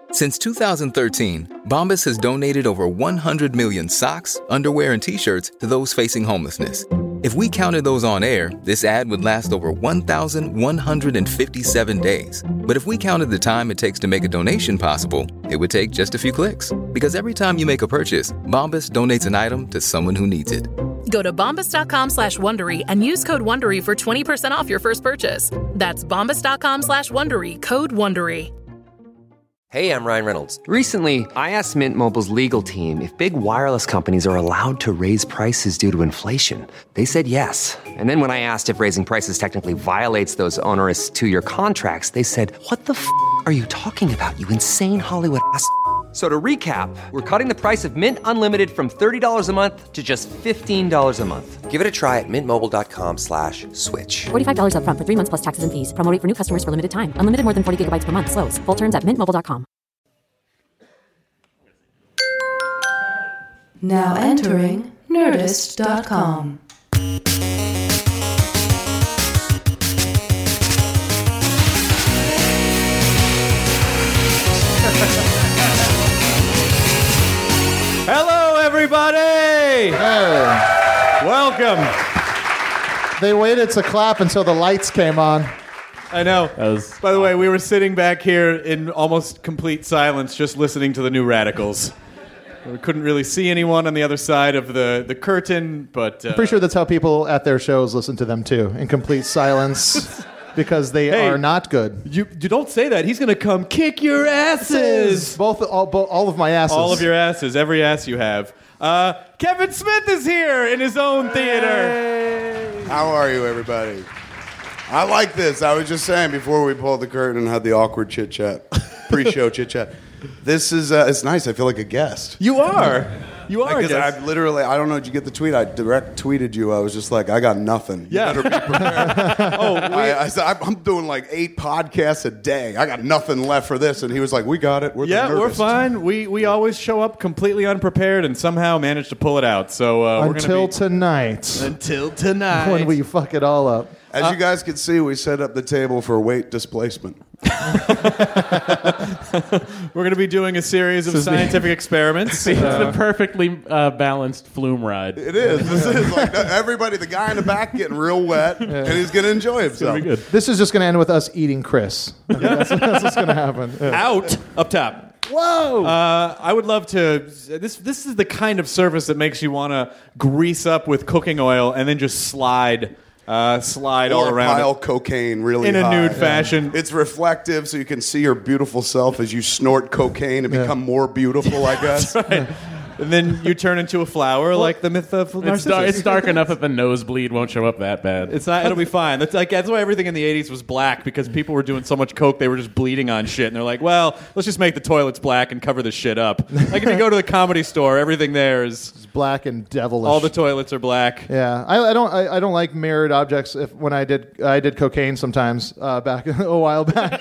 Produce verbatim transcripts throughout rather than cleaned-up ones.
Since two thousand thirteen, Bombas has donated over one hundred million socks, underwear, and T-shirts to those facing homelessness. If we counted those on air, this ad would last over one thousand one hundred fifty-seven days. But if we counted the time it takes to make a donation possible, it would take just a few clicks. Because every time you make a purchase, Bombas donates an item to someone who needs it. Go to bombas.com slash Wondery and use code Wondery for twenty percent off your first purchase. That's bombas.com slash Wondery, code Wondery. Hey, I'm Ryan Reynolds. Recently, I asked Mint Mobile's legal team if big wireless companies are allowed to raise prices due to inflation. They said yes. And then when I asked if raising prices technically violates those onerous two-year contracts, they said, what the f*** are you talking about, you insane Hollywood ass f- So to recap, we're cutting the price of Mint Unlimited from thirty dollars a month to just fifteen dollars a month. Give it a try at mintmobile.com slash switch. forty-five dollars up front for three months plus taxes and fees. Promo rate for new customers for limited time. Unlimited more than forty gigabytes per month. Slows full terms at mint mobile dot com. Now entering nerdist dot com. Hello, everybody! Hey. Welcome. They waited to clap until the lights came on. I know. Was, By the way, we were sitting back here in almost complete silence just listening to the New Radicals. We couldn't really see anyone on the other side of the, the curtain, but... Uh, I'm pretty sure that's how people at their shows listen to them, too, in complete silence, because they hey, are not good. You, you don't say that. He's going to come kick your asses. Both, all, both, all of my asses. All of your asses, every ass you have. Uh, Kevin Smith is here in his own theater. How are you, everybody? I like this. I was just saying before we pulled the curtain and had the awkward chit-chat, pre-show chit-chat. This is, uh, it's nice. I feel like a guest. You are. You are. Because I literally, I don't know, did you get the tweet? I direct tweeted you. I was just like, I got nothing. Yeah. You better be prepared. oh, we, I, I said, I'm doing like eight podcasts a day. I got nothing left for this. And he was like, we got it. We're yeah, the we're Nerdist. fine. We we always show up completely unprepared and somehow manage to pull it out. So uh, we're Until gonna be, tonight. Until tonight. When we fuck it all up. As uh, you guys can see, we set up the table for weight displacement. We're going to be doing a series of scientific experiments. It's uh, a perfectly uh, balanced flume ride. It is. This is like everybody, the guy in the back getting real wet, yeah. and he's going to enjoy himself. It's gonna be good. This is just going to end with us eating Chris. I mean, that's, that's what's going to happen. Yeah. Out, up top. Whoa! Uh, I would love to. This this is the kind of service that makes you want to grease up with cooking oil and then just slide. Uh, slide or all around pile it. cocaine really in a high. nude fashion. It's reflective, so you can see your beautiful self as you snort cocaine and yeah. become more beautiful, I guess. That's right. And then you turn into a flower, well, like the myth of Narcissus. It's dark, it's dark enough that the nosebleed won't show up that bad. It's not. It'll be fine. That's like that's why everything in the eighties was black, because people were doing so much coke they were just bleeding on shit, and they're like, well, let's just make the toilets black and cover this shit up. Like if you go to the Comedy Store, everything there is it's black and devilish. All the toilets are black. Yeah, I, I don't. I, I don't like mirrored objects. If when I did, I did cocaine sometimes uh, back a while back.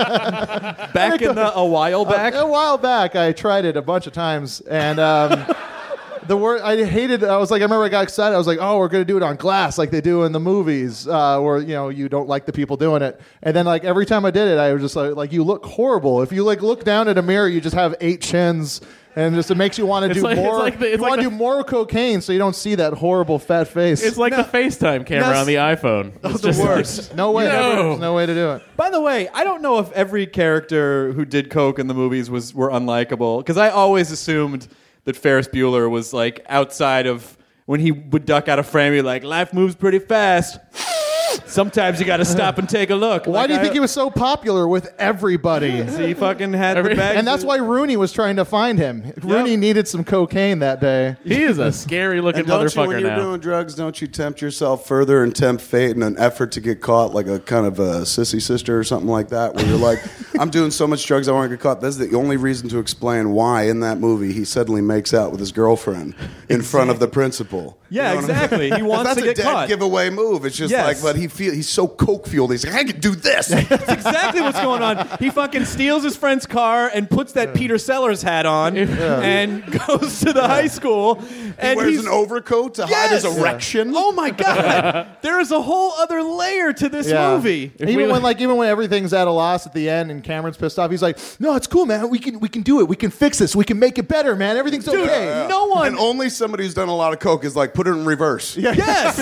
back in the, a while back. Uh, a while back, I tried it a bunch of times, and. Um, The word I hated. I was like, I remember I got excited. I was like, oh, we're gonna do it on glass, like they do in the movies, uh, where you know you don't like the people doing it. And then like every time I did it, I was just like, like you look horrible. If you like look down at a mirror, you just have eight chins, and just it makes you want to do like, more. Like the, you like want to the, do more cocaine, so you don't see that horrible fat face. It's like no, the FaceTime camera on the iPhone. It's the worst. No way. No. There's no way to do it. By the way, I don't know if every character who did coke in the movies was were unlikable, because I always assumed that Ferris Bueller was like outside of when he would duck out of frame, he'd like, life moves pretty fast. Sometimes you got to stop and take a look. Why like do you I, think he was so popular with everybody? So he fucking had the bag. And that's why Rooney was trying to find him. Rooney yep. needed some cocaine that day. He is a scary looking and don't motherfucker you, when now. you're doing drugs, don't you tempt yourself further and tempt fate in an effort to get caught, like a kind of a sissy sister or something like that, where you're like, I'm doing so much drugs I want to get caught. That's the only reason to explain why in that movie he suddenly makes out with his girlfriend in exactly. front of the principal. Yeah, you know exactly. I mean? He wants that's to get a dead caught. giveaway move. It's just yes. like, but he he feel he's so coke fueled. He's like, I can do this. That's exactly what's going on. He fucking steals his friend's car and puts that Peter Sellers hat on and goes to the high school. And He wears he's, an overcoat to hide Yes! his erection. Oh my god! There is a whole other layer to this Yeah. movie. Even we- when like even when everything's at a loss at the end and Cameron's pissed off, he's like, "No, it's cool, man. We can we can do it. We can fix this. We can make it better, man. Everything's Dude, okay." no one. And only somebody who's done a lot of coke is like, put it in reverse. Yeah. Yes.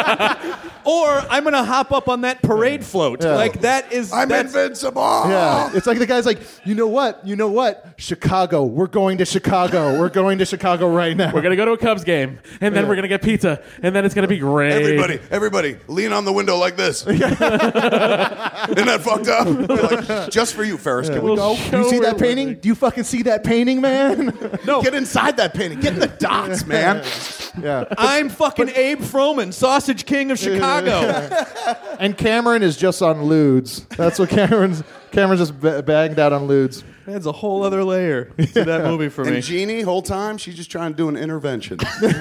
Or I'm gonna hop up on that parade float. Yeah. Like that is. I'm that's, invincible. Yeah, it's like the guy's like, you know what? You know what? Chicago. We're going to Chicago. We're going to Chicago right now. We're gonna go to a Cubs game, and then we're gonna get pizza, and then it's gonna be great. Everybody, everybody, lean on the window like this. Isn't that fucked up? Like, just for you, Ferris. Can we go? Do you see that painting? Do you fucking see that painting, man? No. Get inside that painting. Get in the dots, man. Yeah. I'm fucking Abe Froman, Sausage King of Chicago. And Cameron is just on lewds. That's what Cameron's Cameron's just ba- bagged out on lewds. That's a whole other layer to that movie for me. And Jeannie, whole time, she's just trying to do an intervention.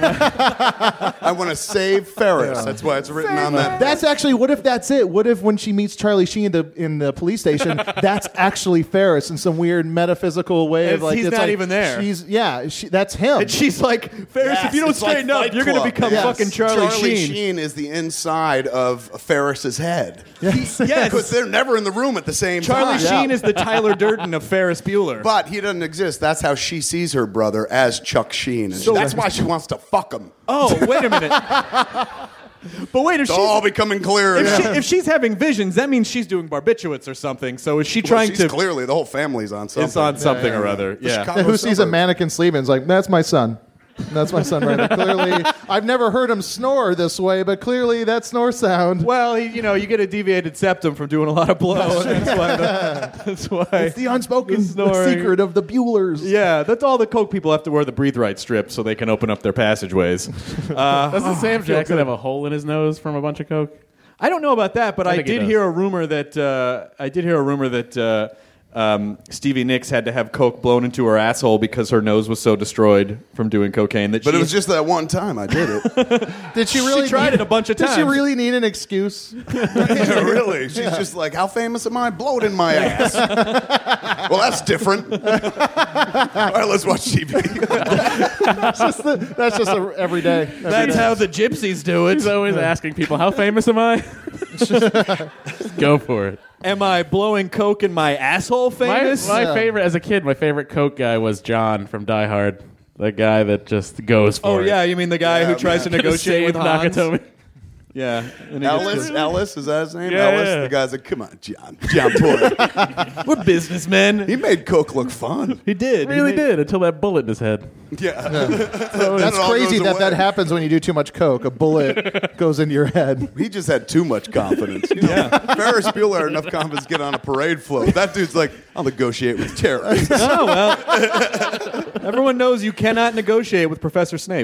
I want to save Ferris. That's why it's written on that. That's actually, what if that's it? What if when she meets Charlie Sheen in the, in the police station, that's actually Ferris in some weird metaphysical way? Of It's- like, he's it's not like, even there. She's, yeah, she, that's him. And she's like, Ferris, Yes, if you don't it's like straighten up, Fight you're going to Club, become man. fucking Charlie, Charlie Sheen. Sheen is the inside of Ferris's head. Yes. Because they're never in the room at the same Charlie time. Sheen is the Tyler Durden of Ferris Bueller. But he doesn't exist. That's how she sees her brother, as Chuck Sheen. And So- that's why she wants to fuck him. oh, wait a minute. But wait, if It's she's, all becoming clear. if, Yeah. she, if she's having visions, that means she's doing barbiturates or something. So is she Well, trying she's to... clearly, the whole family's on something. It's on something or other. The Yeah. Chicago Who sees a suburbs. mannequin sleeping and is like, that's my son. That's my son right there. Clearly, I've never heard him snore this way, but clearly that snore sound. Well, he, you know, you get a deviated septum from doing a lot of blow. and that's why. The, that's why. It's the unspoken the snoring. secret of the Buellers. Yeah, that's all the coke people have to wear the breathe right strip so they can open up their passageways. Uh, Doesn't Sam feel Jackson good. have a hole in his nose from a bunch of coke? I don't know about that, but I I, think he did does. hear a rumor that uh, I did hear a rumor that uh, um, Stevie Nicks had to have coke blown into her asshole because her nose was so destroyed from doing cocaine that But she, it was just that one time I did it. Did she really? she tried need, it a bunch of Did times. she really need an excuse? Yeah, really? She's just like, how famous am I? Blow it in my ass. Well, that's different. All right, let's watch T V. That's just, the, that's just a, every day. Every That's day. how the gypsies do it. He's always asking people, how famous am I? Go for it. Am I blowing coke in my asshole My, famous? my Yeah. favorite, as a kid, my favorite coke guy was John from Die Hard. The guy that just goes for oh, it. yeah, you mean the guy Yeah, who tries man. to negotiate with Save Hans? Nakatomi. Yeah. And he gets Ellis, to- Ellis, is that his name? Yeah, Ellis. yeah. The guy's like, come on, John. John boy. We're businessmen. He made Coke look fun. He did. He Really made- did, until that bullet in his head. Yeah. That's all crazy goes that that away. happens when you do too much coke. A bullet goes into your head. He just had too much confidence. You know, Ferris Bueller had enough confidence to get on a parade float. That dude's like, I'll negotiate with terrorists. Oh, well. Everyone knows you cannot negotiate with Professor Snape.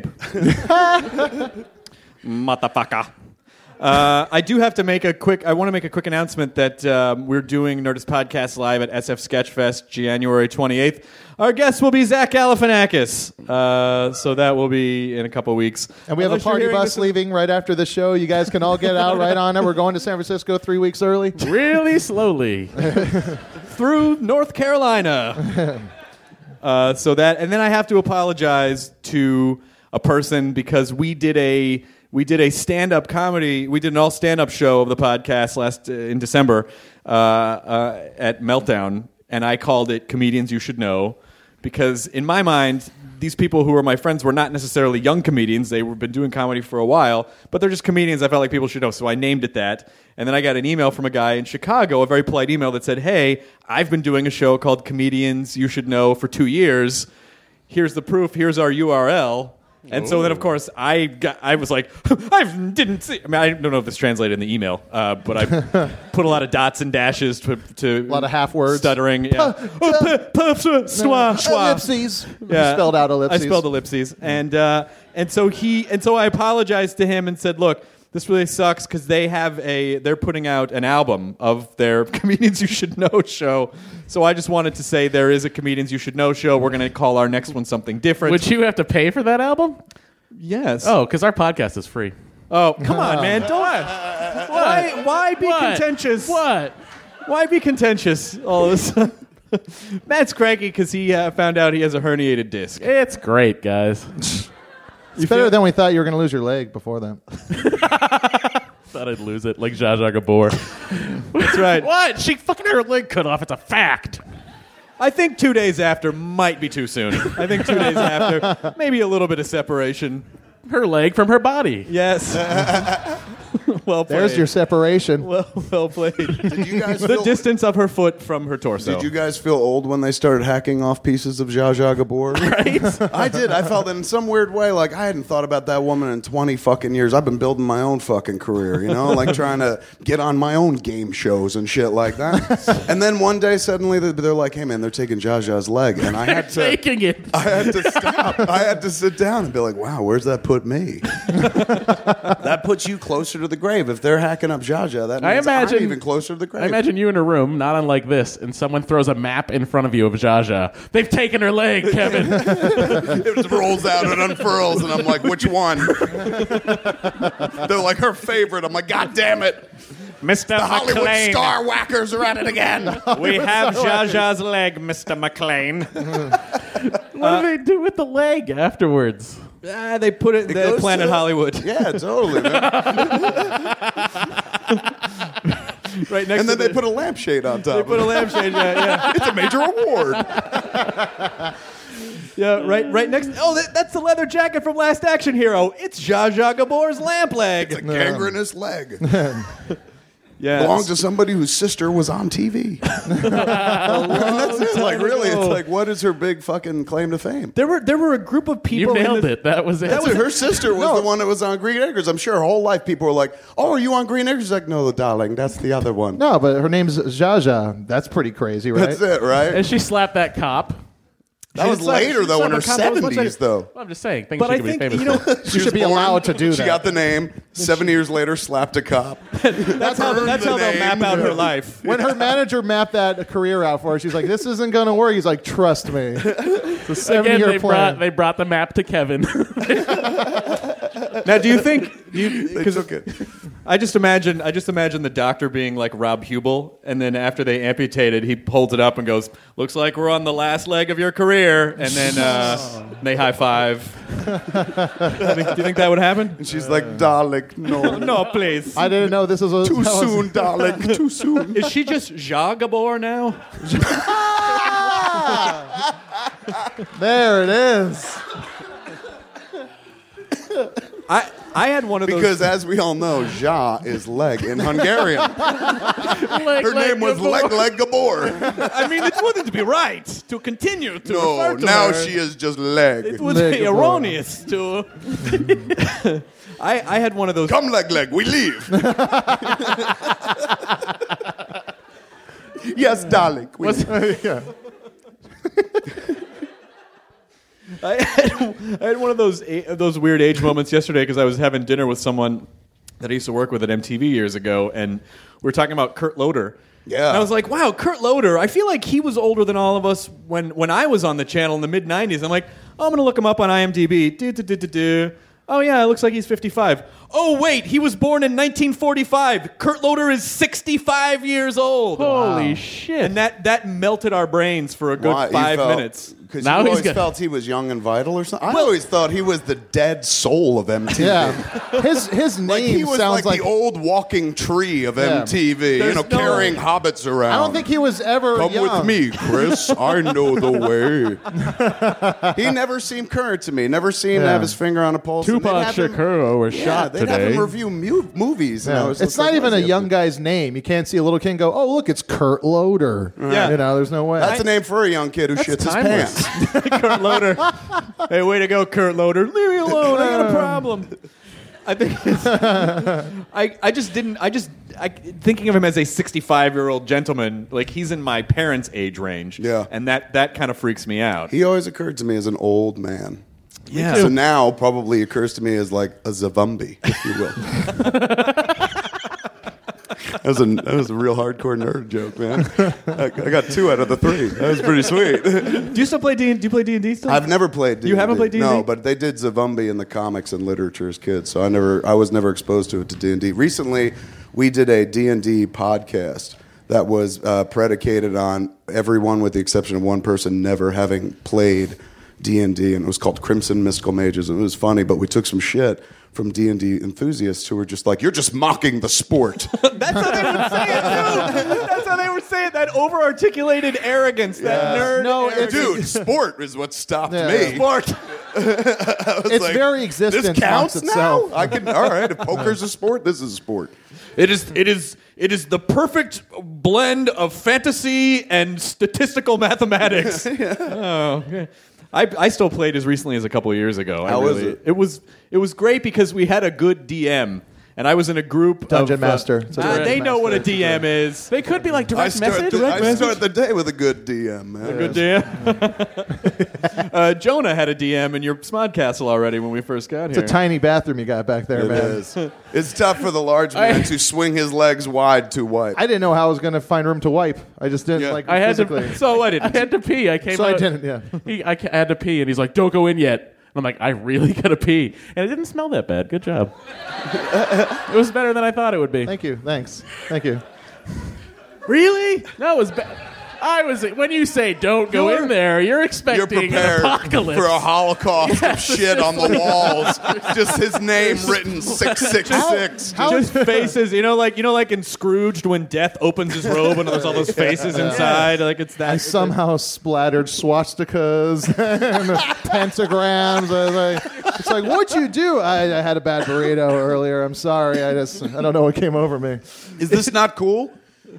Motherfucker. Uh, I do have to make a quick. I want to make a quick announcement that um, we're doing Nerdist Podcast live at S F Sketchfest January twenty-eighth. Our guest will be Zach Galifianakis, uh, so that will be in a couple weeks. And we have Unless a you're party hearing bus this- leaving right after the show. You guys can all get out right on it. We're going to San Francisco three weeks early. Really slowly. through North Carolina. uh, so that, and then I have to apologize to a person because we did a we did a stand up comedy. We did an all stand up show of the podcast last uh, in December uh, uh, at Meltdown, and I called it "Comedians You Should Know" because in my mind, these people who were my friends were not necessarily young comedians. They were been doing comedy for a while, but they're just comedians I felt like people should know. So I named it that. And then I got an email from a guy in Chicago, a very polite email that said, hey, I've been doing a show called Comedians You Should Know for two years. Here's the proof. Here's our U R L. And so then, of course, I got, I was like, I didn't see. I mean, I don't know if this translated in the email, uh, but I put a lot of dots and dashes to, to A lot of half words. stuttering. Yeah. Oh, p- p- swa- swa- schwa. Ellipses. You spelled out ellipses. I spelled ellipses, and uh, and so he and so I apologized to him and said, "Look, this really sucks because they have a they're putting out an album of their Comedians You Should Know show. So I just wanted to say there is a Comedians You Should Know show. We're going to call our next one something different." Would you have to pay for that album? Yes. Oh, because our podcast is free. Oh, come on, man! Don't. Why, why be What? contentious? What? Why be contentious all of a sudden? Matt's cranky because he uh, found out he has a herniated disc. It's great, guys. It's better than we thought you were going to lose your leg before then. Thought I'd lose it like Zsa Zsa Gabor. That's right. What? She fucking had her leg cut off. It's a fact. I think two days after might be too soon. I think two days after, maybe a little bit of separation. Her leg from her body. Yes. Well played. There's your separation. Well, well played. Did you guys The feel, distance of her foot from her torso. Did you guys feel old when they started hacking off pieces of Zsa Zsa Gabor? Right? I did. I felt in some weird way like I hadn't thought about that woman in twenty fucking years. I've been building my own fucking career, you know, like trying to get on my own game shows and shit like that. And then one day suddenly they're, they're like, "Hey man, they're taking Zsa Zsa's leg," and I had to Taking it. I had to stop. I had to sit down and be like, "Wow, where's that put me?" That puts you closer to the grave. If they're hacking up Zsa Zsa, that means I imagine I'm even closer to the grave. I imagine you in a room, not unlike this, and someone throws a map in front of you of Zsa Zsa. They've taken her leg, Kevin. It just rolls out and unfurls, and I'm like, which one? They're like, her favorite. I'm like, God damn it. Mister The Hollywood star whackers are at it again. We have Zsa Zsa's leg, Mister McLean. What do they do with the leg afterwards? Ah, they put it in the goes Planet to- Hollywood. Yeah, totally. Man. Right next And to then they the, put a lampshade on top. they put a lampshade. Yeah, yeah. It's a major award. Yeah, right, right next. Oh, that, that's the leather jacket from Last Action Hero. It's Zsa Zsa Gabor's lamp leg. It's a gangrenous leg. Yeah, Belonged to somebody whose sister was on T V. And that's it. Like, really, it's like, what is her big fucking claim to fame? there were there were a group of You people. in nailed the- it. That was it. That's it. Her sister was the one that was on Green Acres. I'm sure her whole life people were like, "Oh, are you on Green Acres?" She's like, "No, darling, that's the other one." No, but her name's Zsa Zsa. That's pretty crazy, right? That's it, right? And she slapped that cop. That was It's like- later, though, in her it's like a cop that was much seventies, later. though. Well, I'm just saying. Things But she I could think be famous you know for. She should be was born, allowed to do She that. got the name. Seven years later, slapped a cop. that's how earned that's the how they'll name. map out her life. When her manager mapped that career out for her, she's like, "This isn't going to work." He's like, "Trust me." Again, seven-year they plan. brought, they brought the map to Kevin. Now, do you think? Do you, They took it. I just imagine. I just imagine the doctor being like Rob Hubel, and then after they amputated, he holds it up and goes, "Looks like we're on the last leg of your career," and then uh, they high five. do, you think, do you think that would happen? And she's like, "Darling, no, No, please. I didn't know this was a, too that was- soon, darling, too soon." Is she just Zsa Gabor now? There it is. I I had one of those. Because as we all know, Zsa is leg in Hungarian. Leg, Her leg, name was Gabor. Leg Leg Gabor. I mean, it wouldn't be right to continue to No, refer to now her. she is just leg. It would Leg be Gabor. erroneous to. I I had one of those. Come, Leg Leg, we leave. Yes, darling. We leave. Yeah. I had, I had one of those a- those weird age moments yesterday because I was having dinner with someone that I used to work with at M T V years ago, and we were talking about Kurt Loder. Yeah. And I was like, wow, Kurt Loder, I feel like he was older than all of us when, when I was on the channel in the mid nineties. I'm like, oh, I'm going to look him up on IMDb. Do, do, do, do, do. Oh, yeah, it looks like he's fifty-five. Oh, wait, he was born in nineteen forty-five. Kurt Loder is sixty-five years old. Holy shit. And that, that melted our brains for a good Why? You five felt- minutes. Because Now you he's always got- felt he was young and vital or something. I always thought he was the dead soul of M T V. Yeah. His his name Like he was sounds like, the old walking tree of Yeah. M T V, you There's know, no- carrying hobbits around. I don't think he was ever Come young. with me, Chris. I know the way. He never seemed current to me. Never seemed to Yeah. have his finger on a pulse. And they'd Tupac have him- Shakur was Yeah, shot they'd have today. him review mu- movies. And I Yeah. was It's just not like, even what a is he young up to? guy's name. You can't see a little kid and go, "Oh, look, it's Kurt Loder." Yeah. You know, there's no way. That's a name for a young kid who shits timeless. his pants. Kurt Loder. Hey, way to go, Kurt Loder. Leave me alone. I got a problem. I think it's, I I just didn't. I just I, thinking of him as a sixty-five-year-old gentleman, like he's in my parents' age range. Yeah. and that that kind of freaks me out. He always occurred to me as an old man. Yeah. So now probably occurs to me as like a Zavumbi, if you will. That was a that was a real hardcore nerd joke, man. I, I got two out of the three. That was pretty sweet. Do you still play D? Do you play D and D still? I've never played D and D. You haven't played D and D? No, but they did Zavumbi in the comics and literature as kids, so I never I was never exposed to it to D and D. Recently, we did a D and D podcast that was uh, predicated on everyone with the exception of one person never having played D and D, and it was called Crimson Mystical Mages, and it was funny, but we took some shit from D and D enthusiasts who were just like, you're just mocking the sport. That's how they would say it, too. That's how they would say it, that over-articulated arrogance, that Yeah. nerd No, arrogance. Dude, sport is what stopped Yeah. me. Sport. It's like, very existence This counts amongst itself. now? I can, all right, if poker's a sport, this is a sport. It is, it is, it is the perfect blend of fantasy and statistical mathematics. Oh, okay. I, I still played as recently as a couple of years ago. I How was really, it? It was it was great because we had a good D M, and I was in a group Dungeon of, uh, Master. It's a uh, dungeon they know what a master. D M is. They could be like I direct start, message. the, direct I message. start the day with a good D M, man. A good D M. uh, Jonah had a D M in your Smodcastle already when we first got It's here. a tiny bathroom you got back there, It man. is. It's tough for the large man to swing his legs wide to wipe. I didn't know how I was going to find room to wipe. I just didn't Yeah. like I had physically. to. So I I didn't. had to pee. I came So I out. didn't, yeah. He, I ca- had to pee, and he's like, "Don't go in yet." And I'm like, "I really gotta pee," and it didn't smell that bad. Good job. It was better than I thought it would be. Thank you. Thanks. Thank you. Really? No, it was bad. I was when you say don't go You're- in there, you're You're expecting an prepared apocalypse for a holocaust Yes, of shit on the walls. Just his name written six six six. Just faces, you know, like you know, like in Scrooged when Death opens his robe and there's all those faces inside. Like it's that. I somehow splattered swastikas and pentagrams. I was like, it's like, what'd you do? I, I had a bad burrito earlier. I'm sorry. I just, I don't know what came over me. Is this not cool?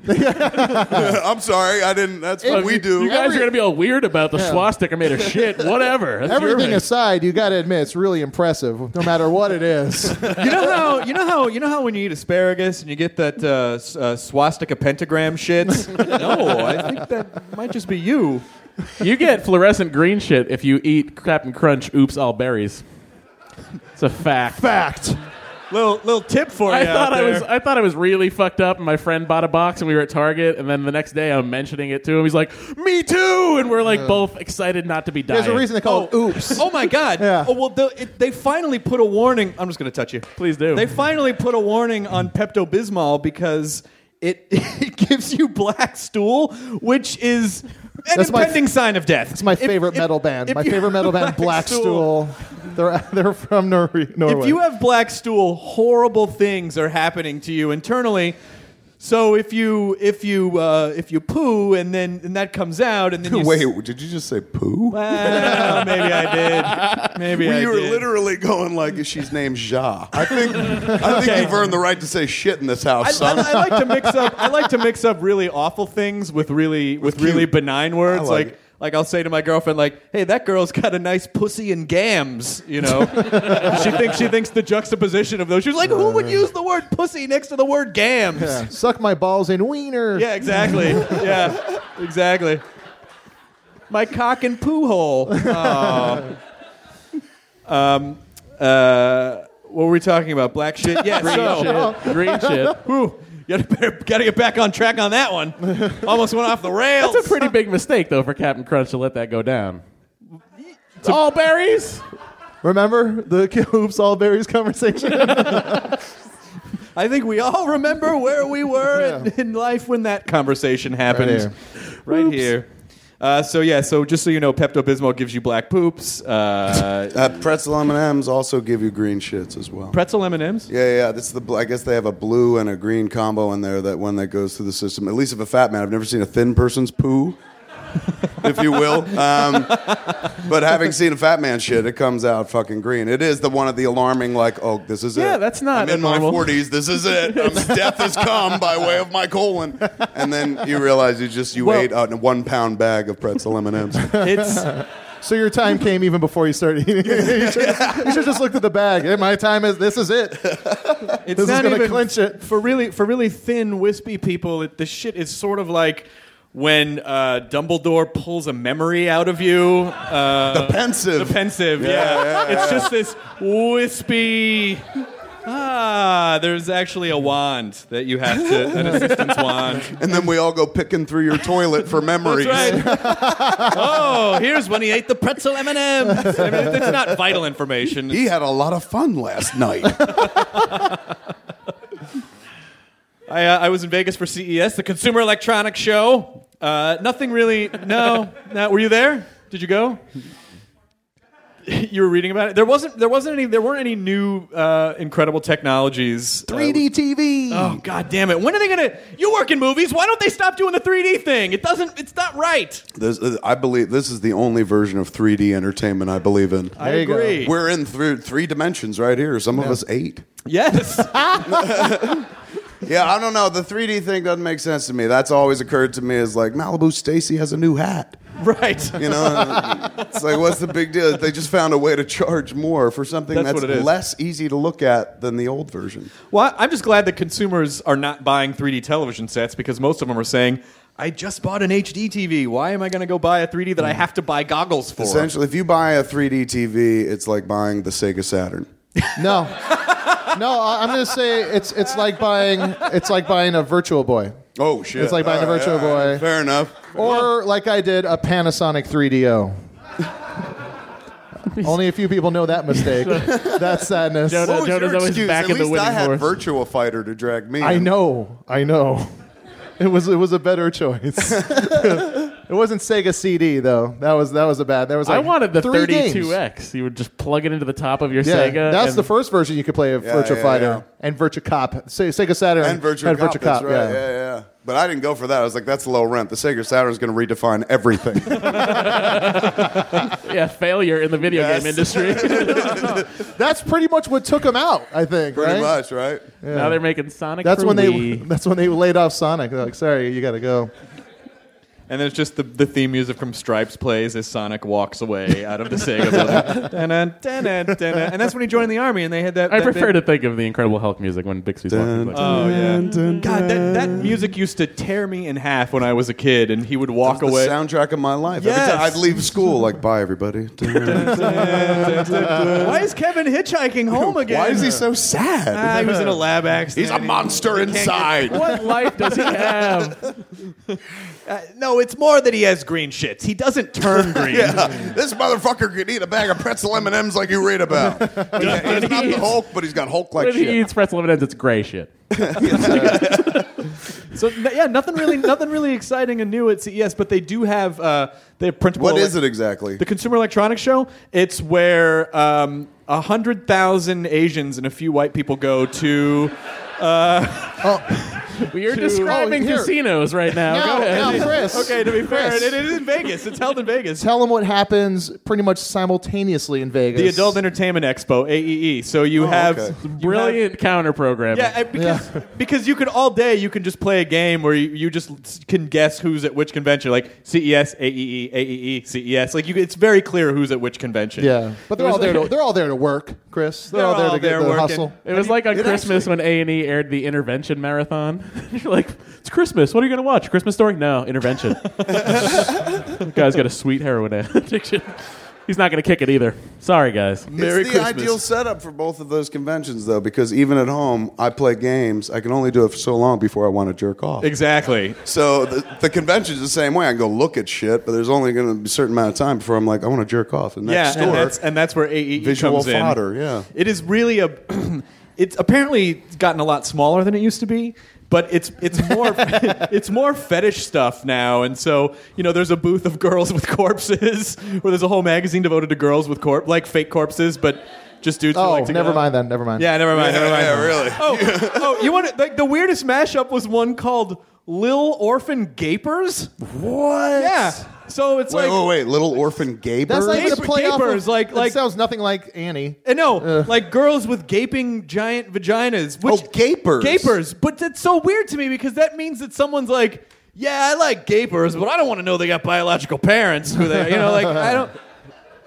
I'm sorry, I didn't. That's what we do. You guys Every- are gonna be all weird about the Yeah. swastika made of shit. Whatever. That's your Everything thing. aside, you got to admit it's really impressive, no matter what it is. You know how you know how you know how when you eat asparagus and you get that uh, s- uh, swastika pentagram shit. No, I think that might just be you. You get fluorescent green shit if you eat Captain Crunch. Oops, all berries. It's a fact. Fact. Little little tip for you. I thought out I there. was I thought I was really fucked up, and my friend bought a box, and we were at Target, and then the next day I'm mentioning it to him. He's like, "Me too," and we're like both excited not to be dying. There's a reason they call it oops. Oh my God! Yeah. Oh well, the, it, they finally put a warning. I'm just going to touch you. Please do. They finally put a warning on Pepto-Bismol because it it gives you black stool, which is an That's my- impending sign of death. It's my If- favorite if- metal band. if My you favorite have metal band, Black Stool. They're they're from Nor- Norway. If you have black stool, horrible things are happening to you internally. So if you if you uh, if you poo and then and that comes out and then you Wait, s- did you just say poo? well, maybe I did. Maybe I you were did. literally going like she's named Ja. I think I think you've earned the right to say shit in this house, I, son. I, I like to mix up. I like to mix up really awful things with really with, With really cute. benign words. I like Like it. like I'll say to my girlfriend, like, "Hey, that girl's got a nice pussy and gams." You know, she thinks she thinks the juxtaposition of those. She's like, "Who would use the word pussy next to the word gams?" Yeah. Suck my balls in wiener. Yeah, exactly. Yeah, exactly. My cock and poo hole. Oh. Um. Uh. What were we talking about? Black shit. Yeah. green So. shit. Green shit. Whew. Gotta, better, gotta get back on track on that one. Almost went off the rails. That's a pretty big mistake, though, for Captain Crunch to let that go down. It's all berries. Remember the oops all berries conversation? I think we all remember where we were Yeah. in, in life when that conversation happened. here. Right Oops. here. Uh, so yeah, so just so you know, Pepto-Bismol gives you black poops. Uh, Uh, pretzel M and M's also give you green shits as well. pretzel M and M's. Yeah, yeah. This is the. bl- I guess they have a blue and a green combo in there. That one that goes through the system. At least if a fat man. I've never seen a thin person's poo, if you will. Um, but having seen a fat man shit, it comes out fucking green. It is the one of the alarming, like, oh, this is it. Yeah, that's not I'm in my abnormal. forties. This is it. Um, death has come by way of my colon. And then you realize you just you Well- ate a one pound bag of pretzel M and M's. It's So your time came even before you started eating. you, should, you should just looked at the bag. Hey, my time is. This is it. it's This is not gonna even clinch it. for really for really thin wispy people. It, the shit is sort of like when uh, Dumbledore pulls a memory out of you. Uh, The pensive. The pensive, yeah. Yeah, yeah, It's just this wispy. Ah, there's actually a wand that you have to, an assistance wand. And then we all go picking through your toilet for memories. That's right. Oh, here's when he ate the pretzel M and M's. I mean, it's not vital information. He had a lot of fun last night. I, uh, I was in Vegas for C E S, the Consumer Electronics Show. Uh, nothing really. No, no. Were you there? Did you go? You were reading about it. There wasn't. There wasn't any. There weren't any new uh, incredible technologies. three D T V. Oh God damn it! When are they gonna? You work in movies. Why don't they stop doing the three D thing? It doesn't. It's not right. This, uh, I believe this is the only version of three D entertainment I believe in. I agree. We're in th- three dimensions right here. Some of us eight. Yes. Yeah, I don't know. The three D thing doesn't make sense to me. That's always occurred to me as like Malibu Stacy has a new hat. Right. You know, it's like, what's the big deal? They just found a way to charge more for something That's that's, what it is. less easy to look at than the old version. Well, I'm just glad that consumers are not buying three D television sets because most of them are saying, I just bought an H D T V. Why am I going to go buy a three D that I have to buy goggles for? Essentially, if you buy a three D T V, it's like buying the Sega Saturn. No, no. I- I'm going to say it's it's like buying it's like buying a Virtual Boy, Oh, shit. It's like buying a All right, Virtual all right. Boy. Fair enough. or like I did, a Panasonic three D O. Only a few people know that mistake. That's sadness. Jonah- What was Jonah's your always excuse? back At in the least winning I had horse. Virtua Fighter to drag me I in. know. I know. It was it was a better choice. It wasn't Sega C D though. That was that was a bad. That was like I wanted the three thirty-two games. X. You would just plug it into the top of your Yeah, Sega. that's and the first version you could play of Yeah, Virtua yeah, Fighter yeah. and Virtua Cop. Se- Sega Saturn And Virtua had Cop, Virtua that's Cop. right. Yeah. yeah, yeah. But I didn't go for that. I was like, that's low rent. The Sega Saturn is going to redefine everything. yeah, failure in the video Yes. game industry. That's pretty much what took them out. I think. Pretty right? much, right? Now they're making Sonic. That's for when they. Wii. That's when they laid off Sonic. They're like, sorry, you got to go. And there's just the, the theme music from Stripes plays as Sonic walks away out of the Sega building. Dun-dun, dun-dun, dun-dun. And that's when he joined the army, and they had that. I that prefer big- to think of the Incredible Hulk music when Bixby's walking. Like, Oh yeah, God, that, that music used to tear me in half when I was a kid, and he would walk That's away. the soundtrack of my life. Yes. Every time I'd leave school, like, bye, everybody. Why is Kevin hitchhiking home again? Why is he so sad? Ah, he was in a lab accident. He's a monster inside. what life does he have? Uh, no, it's more that he has green shits. He doesn't turn green. Yeah, this motherfucker could eat a bag of pretzel M and M's like you read about. He's not the Hulk, but he's got Hulk-like When he shit. eats pretzel M and M's, it's gray shit. So n- yeah, nothing really, nothing really exciting and new at C E S. But they do have uh, they have printable. What elec- is it exactly? The Consumer Electronics Show. It's where um, a hundred thousand Asians and a few white people go to. We are describing Oh, here. casinos right now. Now, Go ahead. now, Chris. Okay, to be fair, Chris. it, it is in Vegas. It's held in Vegas. Tell them what happens pretty much simultaneously in Vegas. The Adult Entertainment Expo, A E E. So you have okay. you Brilliant counter programming. have- yeah, uh, because because you could all day you can just play a game where you, you just can guess who's at which convention, like C E S, A E E, A E E, C E S. Like you, it's very clear who's at which convention. Yeah, but they're It was all there. like- To, they're all there to work, Chris. They're, They're all there all to get there the working. hustle. It was like on it Christmas actually- when A and E aired the Intervention Marathon. You're like, it's Christmas. What are you going to watch? Christmas Story? No, Intervention. The guy's got a sweet heroin addiction. He's not going to kick it either. Sorry, guys. Merry it's the Christmas. ideal setup for both of those conventions, though, because even at home, I play games. I can only do it for so long before I want to jerk off. Exactly. So the, the convention's the same way. I can go look at shit, but there's only going to be a certain amount of time before I'm like, I want to jerk off. And next Yeah, and door, that's and that's where A E E visual comes in. fodder. Yeah. It is really a. It's apparently gotten a lot smaller than it used to be, but it's it's more it's more fetish stuff now, and so you know there's a booth of girls with corpses, where there's a whole magazine devoted to girls with corp like fake corpses, but just dudes. who Oh, like to never go. mind then. Never mind. Yeah, never mind. Yeah, never mind. yeah, really. Oh, oh, you want to, like the weirdest mashup was one called Lil Orphan Gapers. What? Yeah, so it's Wait, like. wait, wait. Little orphan gaper? That's not even a Gaper- play off gapers, of, like- it like- sounds nothing like Annie. Uh, no, like girls with gaping giant vaginas. Which, Oh, gapers. Gapers. But that's so weird to me because that means that someone's like, yeah, I like gapers, but I don't want to know they got biological parents who they, you know, like I don't.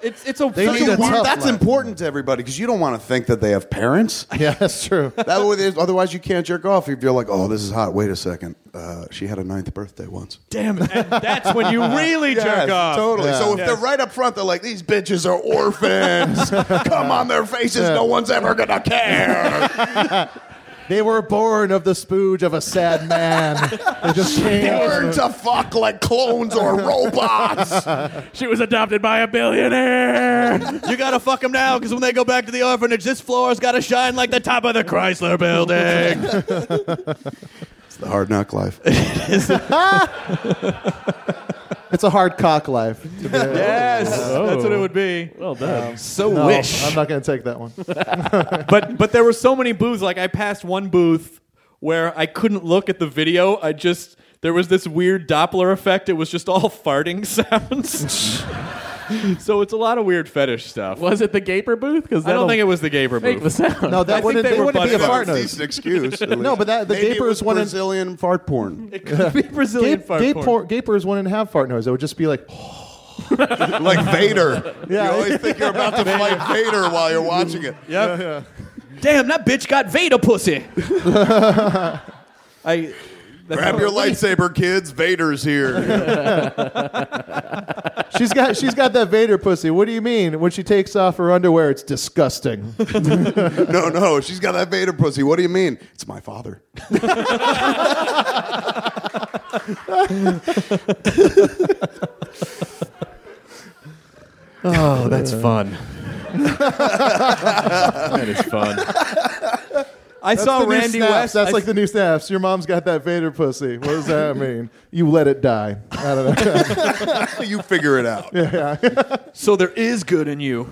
It's it's a They such lead a a weird- tough That's life. important to everybody because you don't want to think that they have parents. Yeah, that's true. That way, they- otherwise, you can't jerk off if you're like, "Oh, this is hot." Wait a second, uh, she had a ninth birthday once. Damn it! And that's when you really jerk Yes, off. totally. Yeah. So if Yes. they're right up front, they're like, "These bitches are orphans. Come on their faces. No one's ever gonna care." They were born of the spooge of a sad man. They just came. Learn to fuck like clones or robots. She was adopted by a billionaire. You gotta fuck them now, because when they go back to the orphanage, this floor's gotta shine like the top of the Chrysler Building. It's the hard knock life. It's a hard cock life. To be Yes, that's what it would be. Well done. So No, wish. I'm not going to take that one. but but there were so many booths. Like I passed one booth where I couldn't look at the video. I just there was this weird Doppler effect. It was just all farting sounds. So it's a lot of weird fetish stuff. Was it the Gaper booth? Because I don't think it was the Gaper make booth. the sound. No, I that think wouldn't, they they were wouldn't be a butthurt. fart It's noise. an excuse. No, but that the Maybe it Gaper was is one in Brazilian fart porn. It could be Brazilian Gape, fart Gape porn. por- Gapers wouldn't have fart noise. It would just be like, Like Vader. Yeah. You always think you're about to fight Vader while you're watching it. Yep. Damn, that bitch got Vader pussy. I that's Grab your lightsaber, kids. Vader's here. she's got she's got that Vader pussy. What do you mean? When she takes off her underwear, it's disgusting. No, no, she's got that Vader pussy. What do you mean? It's my father. Oh, that's fun. That is fun. I That's saw the new Randy snaps. West. That's I like the new snaps. Your mom's got that Vader pussy. What does that mean? You let it die. I don't know. You figure it out. So there is good in you.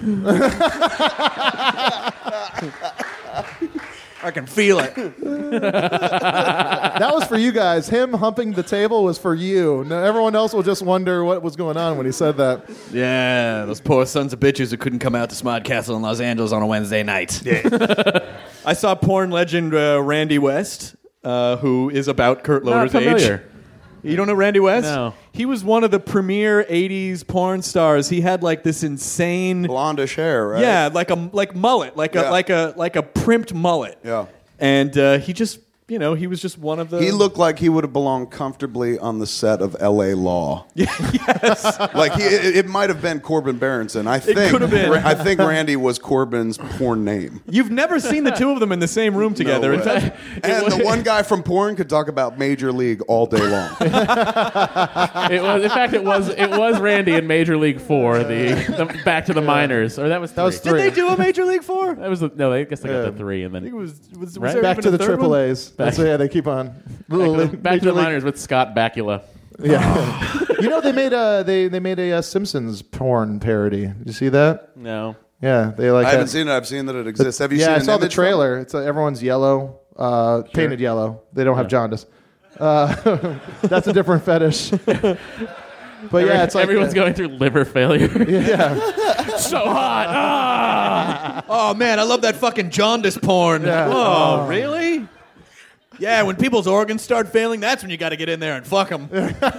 I can feel it. That was for you guys. Him humping the table was for you. Now, everyone else will just wonder what was going on when he said that. Yeah, those poor sons of bitches who couldn't come out to Smod Castle in Los Angeles on a Wednesday night. Yeah. I saw porn legend uh, Randy West, uh, who is about Kurt Not Loder's familiar. age. You don't know Randy West? No. He was one of the premier eighties porn stars. He had like this insane, Blondish hair, right? yeah, like a like mullet, like a Yeah. like a like a primped mullet. Yeah. And uh, he just, you know, he was just one of the. He looked like he would have belonged comfortably on the set of L A Law. yes. Like he, it, it might have been Corbin Berenson. I think. could have been. I think Randy was Corbin's porn name. You've never seen the two of them in the same room together. No In way. fact, And the one guy from porn could talk about Major League all day long. It was, in fact, it was it was Randy in Major League Four, the, the Back to the Minors, or that was three. That was did three. they do a Major League Four? That was the, no, I guess they got Yeah. the three, and I think it then was. was, was Right. there Back even to a the third Triple one? A's. That's yeah, they keep on. Little Back to the, league- Back to Major the League- Minors with Scott Bakula. Yeah. You know they made a they they made a, uh Simpsons porn parody. Did you see that? No, Yeah, they like. I haven't that. seen it. I've seen that it exists. Have you yeah, seen I an saw the image from it? trailer. It's uh, everyone's yellow, uh, painted yellow. They don't have jaundice. Uh, that's a different fetish. But yeah, it's like everyone's uh, going through liver failure. Yeah, So hot. Ah! Oh man, I love that fucking jaundice porn. Yeah. Oh, really? Yeah, when people's organs start failing, that's when you got to get in there and fuck them.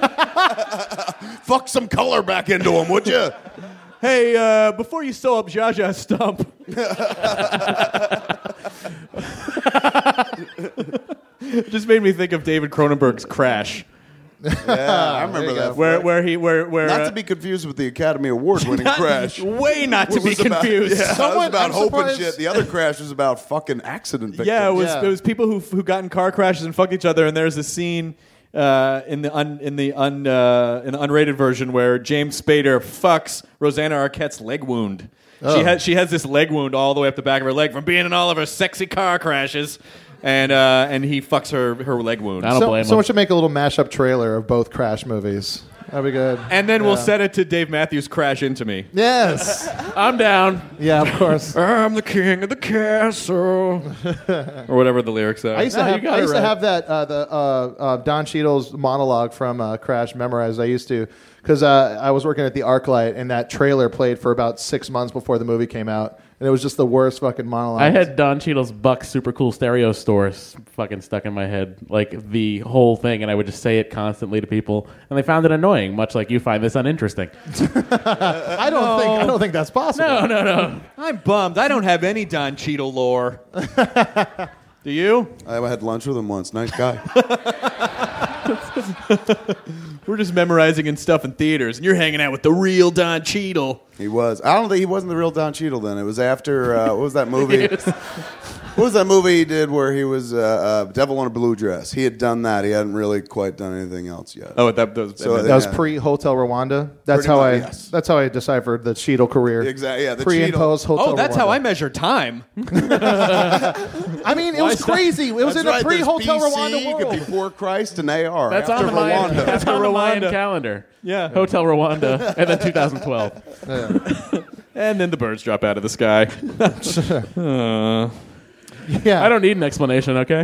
Fuck some color back into him, would you? Hey, uh, before you sew up Zsa Zsa Stump. It just made me think of David Cronenberg's Crash, Yeah, I remember you that. go. where where he where where Not uh, to be confused with the Academy Award-winning not- Crash. way not to It be was about- confused. yeah, it was Someone- about I'm hope and surprised- shit. The other Crash was about fucking accident victims. Yeah, it was Yeah. it was people who who got in car crashes and fucked each other. And there's a scene uh, in the un, in the un, uh, in the unrated version where James Spader fucks Rosanna Arquette's leg wound. She has she has this leg wound all the way up the back of her leg from being in all of her sexy car crashes, and uh, and he fucks her her leg wound. I don't so, blame him. someone should make a little mashup trailer of both Crash movies. That'd be good. And then we'll Yeah. set it to Dave Matthews' Crash Into Me. Yes. I'm down. Yeah, of course. I'm the king of the castle, or whatever the lyrics are. I used to No, you have got I it used right. to have that uh, the uh, uh, Don Cheadle's monologue from uh, Crash memorized. I used to because uh, I was working at the ArcLight, and that trailer played for about six months before the movie came out, and it was just the worst fucking monologue. I had Don Cheadle's Buck Super Cool Stereo Stores fucking stuck in my head, like the whole thing, and I would just say it constantly to people, and they found it annoying, much like you find this uninteresting. I don't No. think I don't think that's possible. No, no, no. I'm bummed. I don't have any Don Cheadle lore. Do you? I had lunch with him once. Nice guy. We're just memorizing and stuff in theaters, and you're hanging out with the real Don Cheadle. He was. I don't think he wasn't the real Don Cheadle then. It was after, uh, what was that movie? What was that movie he did where he was uh, uh, Devil in a Blue Dress? He had done that. He hadn't really quite done anything else yet. Oh, that, that was, So, That was yeah. pre Hotel Rwanda. That's Pretty how much, I. yes. That's how I deciphered the Cheadle career. Exactly, yeah, the Pre and Cheadle. post Hotel. Oh, that's Rwanda. how I measure time. I mean, it was crazy. It was That's in a right, pre there's Hotel B C, Rwanda world. before Christ and A R. That's after on the Mayan, Rwanda. that's on the Mayan Rwanda. calendar. Yeah. Hotel Rwanda, and then two thousand twelve. And then the birds drop out of the sky. uh, Yeah, I don't need an explanation, okay?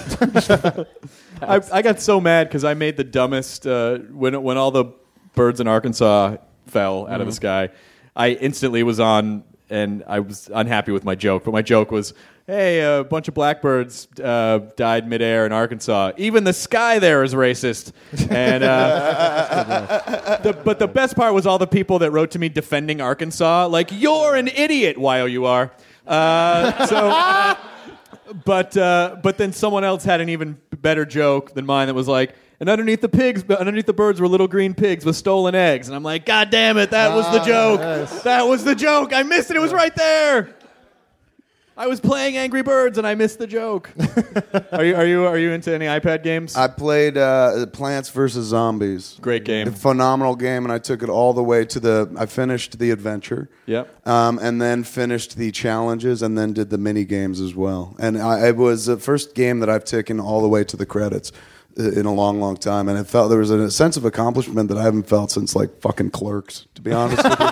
I, I got so mad because I made the dumbest uh, when when all the birds in Arkansas fell out of the sky. I instantly was on, and I was unhappy with my joke. But my joke was, "Hey, a bunch of blackbirds uh, died midair in Arkansas. Even the sky there is racist." And uh, the, but the best part was all the people that wrote to me defending Arkansas, like, "You're an idiot, Y O U R." Uh, so. But uh, but then someone else had an even better joke than mine that was like, and underneath the pigs, underneath the birds were little green pigs with stolen eggs. And I'm like, God damn it, that was the joke. yes. That was the joke. I missed it. It was right there. I was playing Angry Birds and I missed the joke. are you are you are you into any iPad games? I played uh, Plants versus Zombies. Great game. A phenomenal game, and I took it all the way to the. I finished the adventure. Yep. Um, and then finished the challenges, and then did the mini games as well. And I, it was the first game that I've taken all the way to the credits uh, in a long, long time. And it felt there was a sense of accomplishment that I haven't felt since like fucking Clerks, to be honest with you.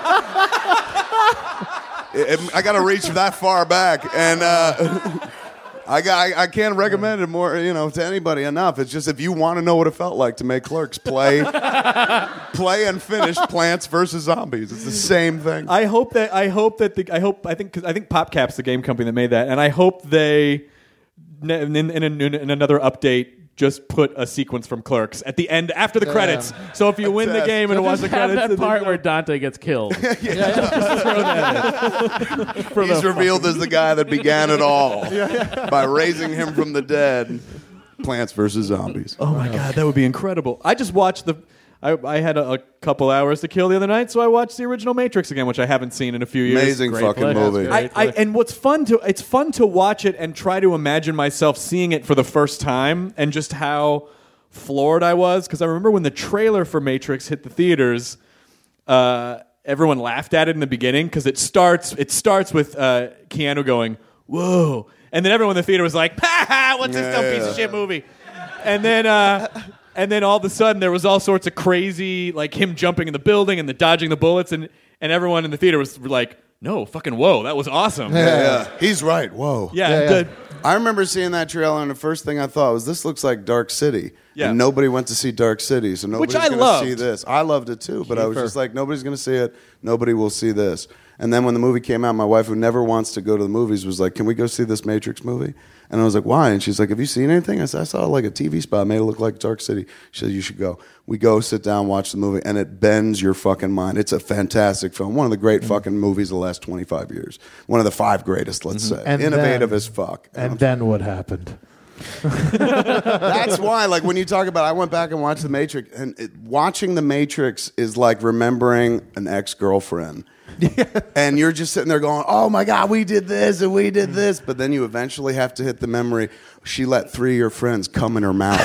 It, it, I got to reach that far back, and uh, I got I, I can't recommend it more, you know, to anybody enough. It's just if you want to know what it felt like to make Clerks, play, play and finish Plants versus Zombies. It's the same thing. I hope that I hope that the I hope I think cause I think PopCap's the game company that made that, and I hope they in, in, in, in another update just put a sequence from Clerks at the end after the credits. So if you win the test. game and it was the Just have credits, that part where Dante gets killed. yeah, Just throw that in. For He's the- revealed as the guy that began it all by raising him from the dead. Plants versus Zombies. oh my god, that would be incredible. I just watched the. I, I had a, a couple hours to kill the other night, so I watched the original Matrix again, which I haven't seen in a few years. Amazing Great fucking play. movie. That's I, I, and what's fun to it's fun to watch it and try to imagine myself seeing it for the first time and just how floored I was, because I remember when the trailer for Matrix hit the theaters, uh, everyone laughed at it in the beginning because it starts it starts with uh, Keanu going whoa, and then everyone in the theater was like, ha ha, what's this dumb Yeah, piece yeah. of shit movie? And then uh, and then all of a sudden there was all sorts of crazy, like him jumping in the building and the dodging the bullets, and and everyone in the theater was like, no, fucking whoa, that was awesome. Yeah, yeah. He's right. Whoa. Yeah, Yeah, yeah. the- I remember seeing that trailer, and the first thing I thought was, "This looks like Dark City." Yeah. And nobody went to see Dark City, so nobody's I going to loved. see this. I loved it too, but I was just like, nobody's going to see it. Nobody will see this. And then when the movie came out, my wife, who never wants to go to the movies, was like, "Can we go see this Matrix movie?" And I was like, "Why?" And she's like, "Have you seen anything?" I said, "I saw like a T V spot, made it look like Dark City." She said, "You should go." We go, sit down, watch the movie, and it bends your fucking mind. It's a fantastic film. One of the great fucking movies of the last twenty-five years. One of the five greatest, let's say. And Innovative then- as fuck. And then what happened? That's why, like, when you talk about, I went back and watched The Matrix, and it, watching The Matrix is like remembering an ex-girlfriend. And you're just sitting there going, oh my God, we did this and we did this. But then you eventually have to hit the memory. She let three of your friends come in her mouth.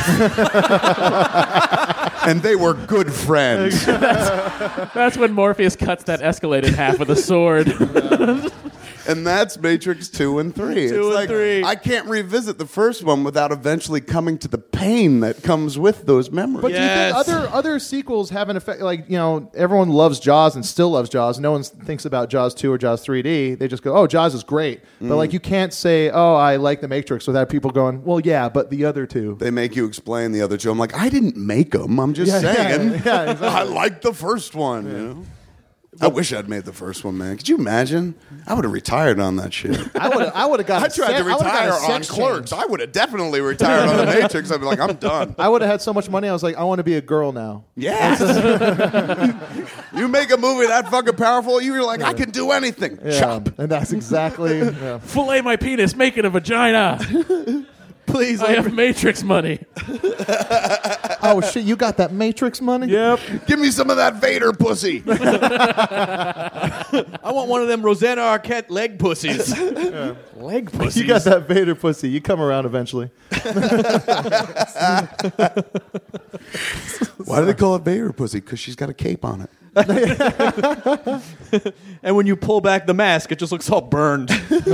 And they were good friends. That's when Morpheus cuts that Escalade in half with a sword. And that's Matrix two and three. Two it's and like, three. I can't revisit the first one without eventually coming to the pain that comes with those memories. But Yes. do you think other other sequels have an effect? Like, you know, everyone loves Jaws and still loves Jaws. No one thinks about Jaws two or Jaws three D. They just go, oh, Jaws is great. Mm. But like, you can't say, oh, I like The Matrix without people going, well, yeah, but the other two. They make you explain the other two. I'm like, I didn't make them. I'm just Yeah, yeah, saying. yeah, exactly. I like the first one. You know? I wish I'd made the first one, man. Could you imagine? I would have retired on that shit. I would I would have got. I a tried se- to I would've got retire a on sex Clerks. change. I would have definitely retired on The Matrix. I'd be like, I'm done. I would have had so much money. I was like, I want to be a girl now. Yes. You make a movie that fucking powerful, you're like, I can do anything. Yeah, Chop. and that's exactly. Yeah. Fillet my penis, make it a vagina. Please, I have Matrix money. Oh shit! You got that Matrix money? Yep. Give me some of that Vader pussy. I want one of them Rosanna Arquette leg pussies. Leg pussies. You got that Vader pussy. You come around eventually. Why do they call it Vader pussy? Because she's got a cape on it. And when you pull back the mask, it just looks all burned.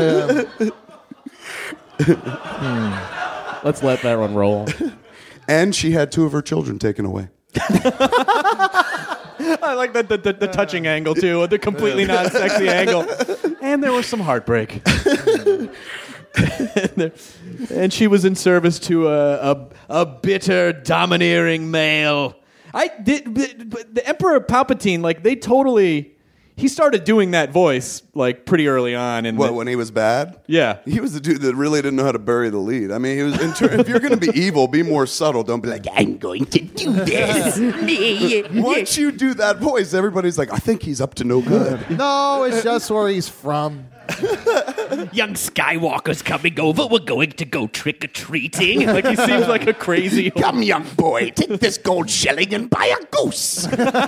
Let's let that one roll. And she had two of her children taken away. I like that the, the, the touching angle too, the completely non-sexy angle. And there was some heartbreak. and, there, and she was in service to a, a, a bitter, domineering male. I did the, the Emperor Palpatine. Like they totally, he started doing that voice like pretty early on. And What, when he was bad? yeah, He was the dude that really didn't know how to bury the lead. I mean, he was. In ter- if you're going to be evil, be more subtle. Don't be like, I'm going to do this. Once you do that voice, everybody's like, I think he's up to no good. No, it's just where he's from. Young Skywalker's coming over. We're going to go trick-or-treating. like he seems like a crazy. Come, young boy, take this gold shilling and buy a goose.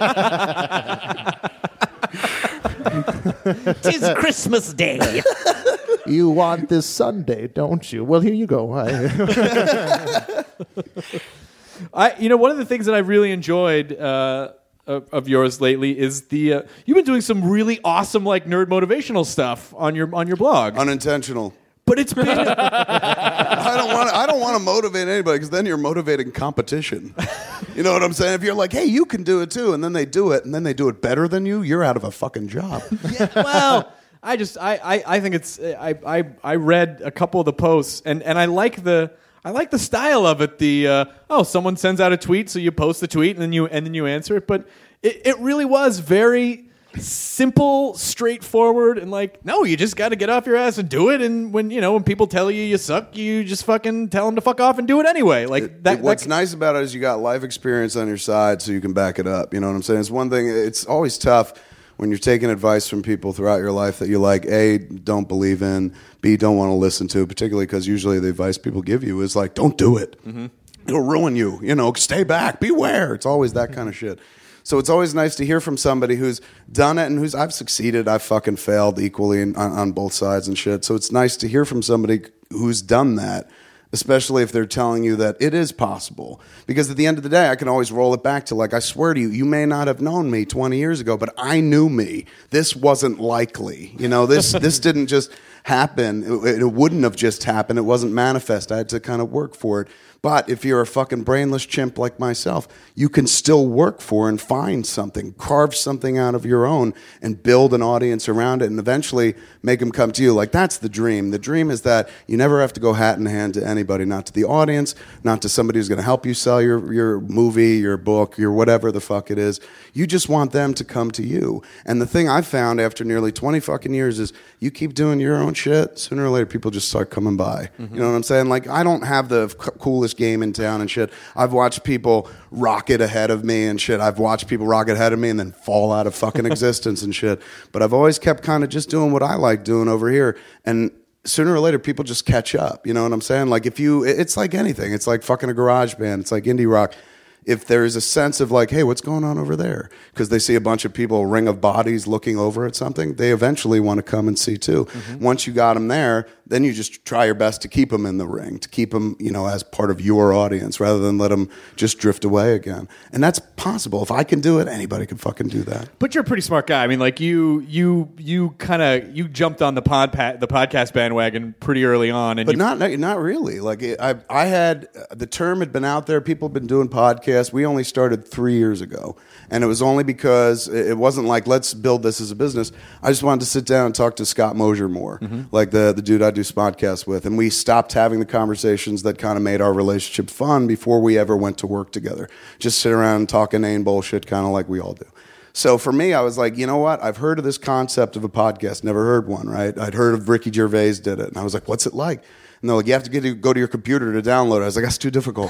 Tis Christmas Day. You want this Sunday, don't you? Well, here you go. I, you know, one of the things that I really enjoyed uh, of, of yours lately is the uh, you've been doing some really awesome like nerd motivational stuff on your on your blog. Unintentional. But it's been I don't want. I don't want to motivate anybody because then you're motivating competition. You know what I'm saying? If you're like, hey, you can do it too, and then they do it, and then they do it better than you, you're out of a fucking job. yeah, well, I just I, I, I think it's I, I I read a couple of the posts and, and I like the I like the style of it. The uh, oh, someone sends out a tweet, so you post the tweet and then you and then you answer it. But it, it really was very simple, straightforward, and like, no, you just got to get off your ass and do it. And when you know when people tell you you suck, you just fucking tell them to fuck off and do it anyway. Like It- that. it- what's that, nice about it is you got life experience on your side, so you can back it up. You know what I'm saying? It's one thing. It's always tough when you're taking advice from people throughout your life that you like, A, don't believe in, B, don't want to listen to, particularly because usually the advice people give you is like, don't do it. Mm-hmm. It'll ruin you. You know, stay back, beware. It's always that kind of shit. So it's always nice to hear from somebody who's done it and who's, I've succeeded, I've fucking failed equally in, on, on both sides and shit. So it's nice to hear from somebody who's done that, especially if they're telling you that it is possible. Because at the end of the day, I can always roll it back to like, I swear to you, you may not have known me twenty years ago, but I knew me. This wasn't likely. You know, this this didn't just happen. It, it wouldn't have just happened. It wasn't manifest. I had to kind of work for it. But if you're a fucking brainless chimp like myself, you can still work for and find something, carve something out of your own and build an audience around it and eventually make them come to you. Like, that's the dream. The dream is that you never have to go hat in hand to anybody, not to the audience, not to somebody who's going to help you sell your, your movie, your book, your whatever the fuck it is. You just want them to come to you. And the thing I've found after nearly twenty fucking years is you keep doing your own shit, sooner or later people just start coming by. Mm-hmm. You know what I'm saying? Like, I don't have the c- coolest game in town and shit. I've watched people rocket ahead of me and shit. I've watched people rocket ahead of me and then fall out of fucking existence and shit. But I've always kept kind of just doing what I like doing over here. And sooner or later, people just catch up. You know what I'm saying? Like, if you, it's like anything. It's like fucking a garage band. It's like indie rock. If there's a sense of like, hey, what's going on over there? Because they see a bunch of people, a ring of bodies looking over at something, they eventually want to come and see too. Mm-hmm. Once you got them there, then you just try your best to keep them in the ring, to keep them, you know, as part of your audience rather than let them just drift away again. And that's possible. If I can do it, anybody can fucking do that. But you're a pretty smart guy. I mean, like you, you, you kind of you jumped on the pod the podcast bandwagon pretty early on, and but you, not not really. Like it, I I had the term had been out there. People have been doing podcasts. We only started three years ago, and it was only because it wasn't like let's build this as a business. I just wanted to sit down and talk to Scott Mosier more, mm-hmm. like the the dude I do podcasts with, and we stopped having the conversations that kind of made our relationship fun before we ever went to work together. Just sit around and talk inane bullshit, kind of like we all do. So for me, I was like, you know what? I've heard of this concept of a podcast. Never heard one, right? I'd heard of Ricky Gervais did it, and I was like, what's it like? And they're like, you have to get to, go to your computer to download it. I was like, that's too difficult.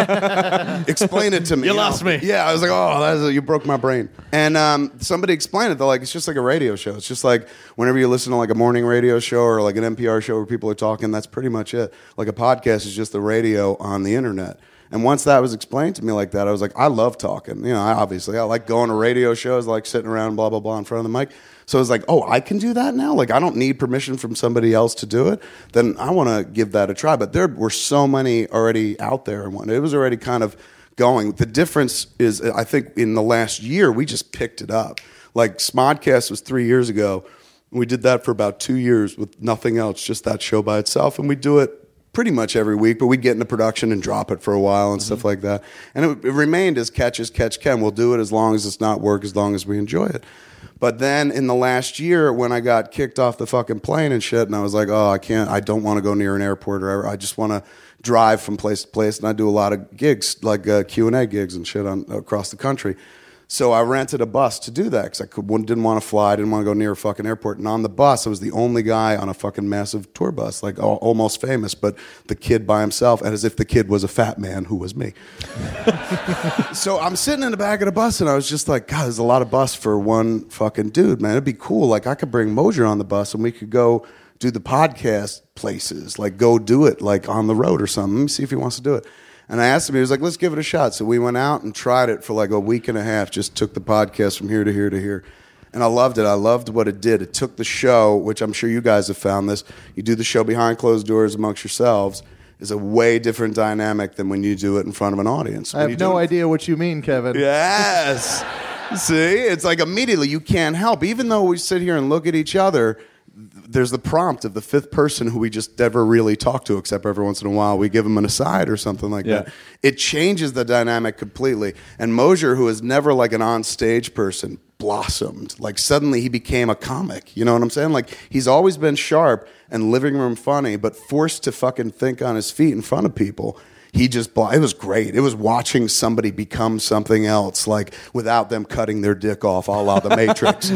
Explain it to me. You, you lost know? me. Yeah, I was like, oh, that's a, you broke my brain. And um, somebody explained it. They're like, it's just like a radio show. It's just like whenever you listen to like a morning radio show or like an N P R show where people are talking, that's pretty much it. Like a podcast is just the radio on the internet. And once that was explained to me like that, I was like, I love talking. You know, I, obviously, I like going to radio shows, I like sitting around, blah, blah, blah, in front of the mic. So I was like, oh, I can do that now? Like, I don't need permission from somebody else to do it? Then I want to give that a try. But there were so many already out there. And it was already kind of going. The difference is, I think, in the last year, we just picked it up. Like, Smodcast was three years ago. We did that for about two years with nothing else, just that show by itself. And we do it pretty much every week, but we'd get into production and drop it for a while and mm-hmm. stuff like that. And it, it remained as catch as catch can. We'll do it as long as it's not work, as long as we enjoy it. But then in the last year, when I got kicked off the fucking plane and shit, and I was like, oh, I can't, I don't want to go near an airport, or I just want to drive from place to place. And I do a lot of gigs, like uh, Q and A gigs and shit on, across the country. So I rented a bus to do that because I could, didn't want to fly, didn't want to go near a fucking airport. And on the bus, I was the only guy on a fucking massive tour bus, like all, almost famous, but the kid by himself, and as if the kid was a fat man who was me. So I'm sitting in the back of the bus, and I was just like, God, there's a lot of bus for one fucking dude, man. It'd be cool. Like, I could bring Mosier on the bus, and we could go do the podcast places, like go do it like on the road or something. Let me see if he wants to do it. And I asked him, he was like, let's give it a shot. So we went out and tried it for like a week and a half, just took the podcast from here to here to here. And I loved it. I loved what it did. It took the show, which I'm sure you guys have found this, you do the show behind closed doors amongst yourselves, is a way different dynamic than when you do it in front of an audience. I have no idea what you mean, Kevin. Yes. See, it's like immediately you can't help. Even though we sit here and look at each other, there's the prompt of the fifth person who we just never really talk to, except every once in a while we give them an aside or something like yeah. that. It changes the dynamic completely. And Mosier, who is never like an on-stage person, blossomed. Like suddenly he became a comic. You know what I'm saying? Like he's always been sharp and living room funny, but forced to fucking think on his feet in front of people. He just, it was great. It was watching somebody become something else, like without them cutting their dick off, a la The Matrix.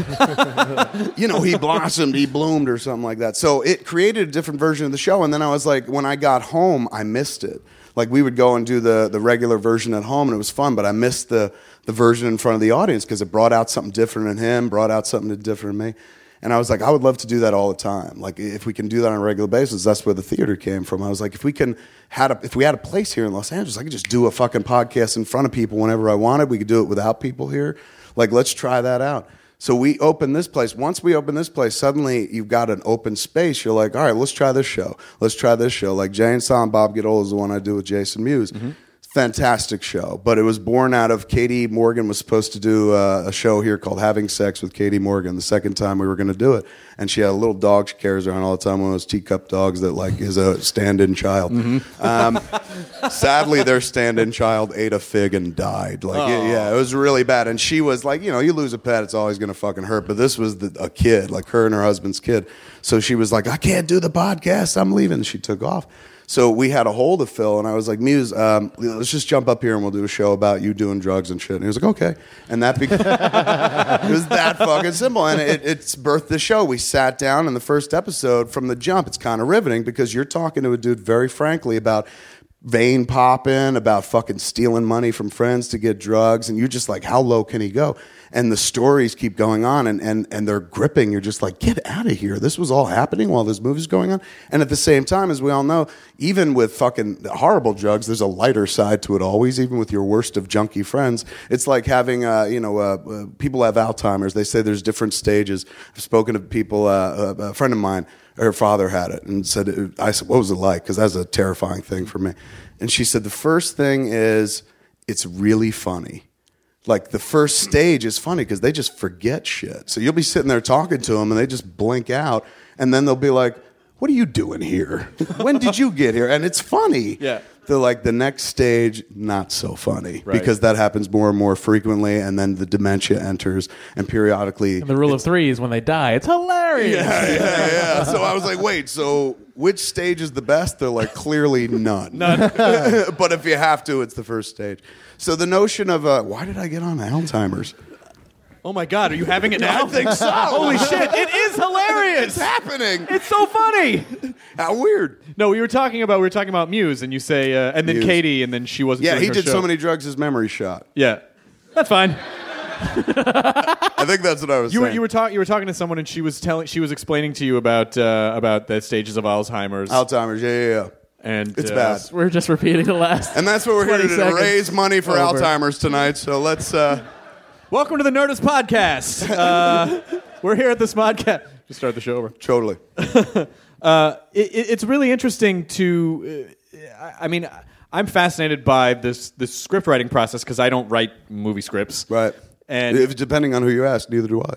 You know, he blossomed, he bloomed or something like that. So it created a different version of the show. And then I was like, when I got home, I missed it. Like we would go and do the, the regular version at home and it was fun, but I missed the, the version in front of the audience because it brought out something different in him, brought out something different in me. And I was like, I would love to do that all the time. Like, if we can do that on a regular basis, that's where the theater came from. I was like, if we can had a, if we had a place here in Los Angeles, I could just do a fucking podcast in front of people whenever I wanted. We could do it without people here. Like, let's try that out. So we opened this place. Once we opened this place, suddenly you've got an open space. You're like, all right, let's try this show. Let's try this show. Like Jay and Silent Bob Get Old is the one I do with Jason Mewes. Mm-hmm. Fantastic show, but it was born out of Katie Morgan was supposed to do uh, a show here called Having Sex with Katie Morgan the second time we were going to do it, and she had a little dog she carries around all the time, one of those teacup dogs that like is a stand-in child. Mm-hmm. Um, sadly, their stand-in child ate a fig and died. Like, it, yeah, it was really bad, and she was like, you know, you lose a pet, it's always going to fucking hurt, but this was the, a kid, like her and her husband's kid, so she was like, I can't do the podcast, I'm leaving. She took off. So we had a hold of Phil, and I was like, Muse, um, let's just jump up here and we'll do a show about you doing drugs and shit. And he was like, okay. And that became, it was that fucking simple. And it, it's birthed the show. We sat down in the first episode from the jump. It's kind of riveting because you're talking to a dude very frankly about vein popping, about fucking stealing money from friends to get drugs, and you're just like, how low can he go? And the stories keep going on, and, and, and they're gripping. You're just like, get out of here. This was all happening while this movie's going on. And at the same time, as we all know, even with fucking horrible drugs, there's a lighter side to it always, even with your worst of junkie friends. It's like having, uh, you know, uh, uh, people have Alzheimer's. They say there's different stages. I've spoken to people, uh, a friend of mine, her father had it, and said, it, I said, what was it like? Because that's a terrifying thing for me. And she said, the first thing is, it's really funny. Like, the first stage is funny because they just forget shit. So you'll be sitting there talking to them, and they just blink out, and then they'll be like, what are you doing here? When did you get here? And it's funny. Yeah. They're like, the next stage, not so funny. Right. Because that happens more and more frequently, and then the dementia enters, and periodically... And the rule of three is when they die. It's hilarious. Yeah, yeah, yeah. So I was like, wait, so which stage is the best? They're like, clearly none. None. But if you have to, it's the first stage. So the notion of, uh, why did I get on Alzheimer's? Oh my God, are you having it now? I think so. Holy shit, it is hilarious. It's happening. It's so funny. How weird. No, we were talking about we were talking about Muse, and you say, uh, and then Muse. Katie, and then she wasn't. Yeah, doing he her did show. so many drugs, his memory shot. Yeah, that's fine. I think that's what I was You were saying. you were talking you were talking to someone, and she was telling she was explaining to you about uh, about the stages of Alzheimer's. Alzheimer's, yeah, yeah, yeah. And it's uh, bad. We're just repeating the last. And that's what we're here to do, to seconds. raise money for Over. Alzheimer's tonight. So let's... Uh, Welcome to the Nerdist Podcast. Uh, we're here at this podcast. Just start the show over. Totally. uh, it, it's really interesting to. Uh, I mean, I'm fascinated by this this script writing process because I don't write movie scripts. Right. And if, depending on who you ask, neither do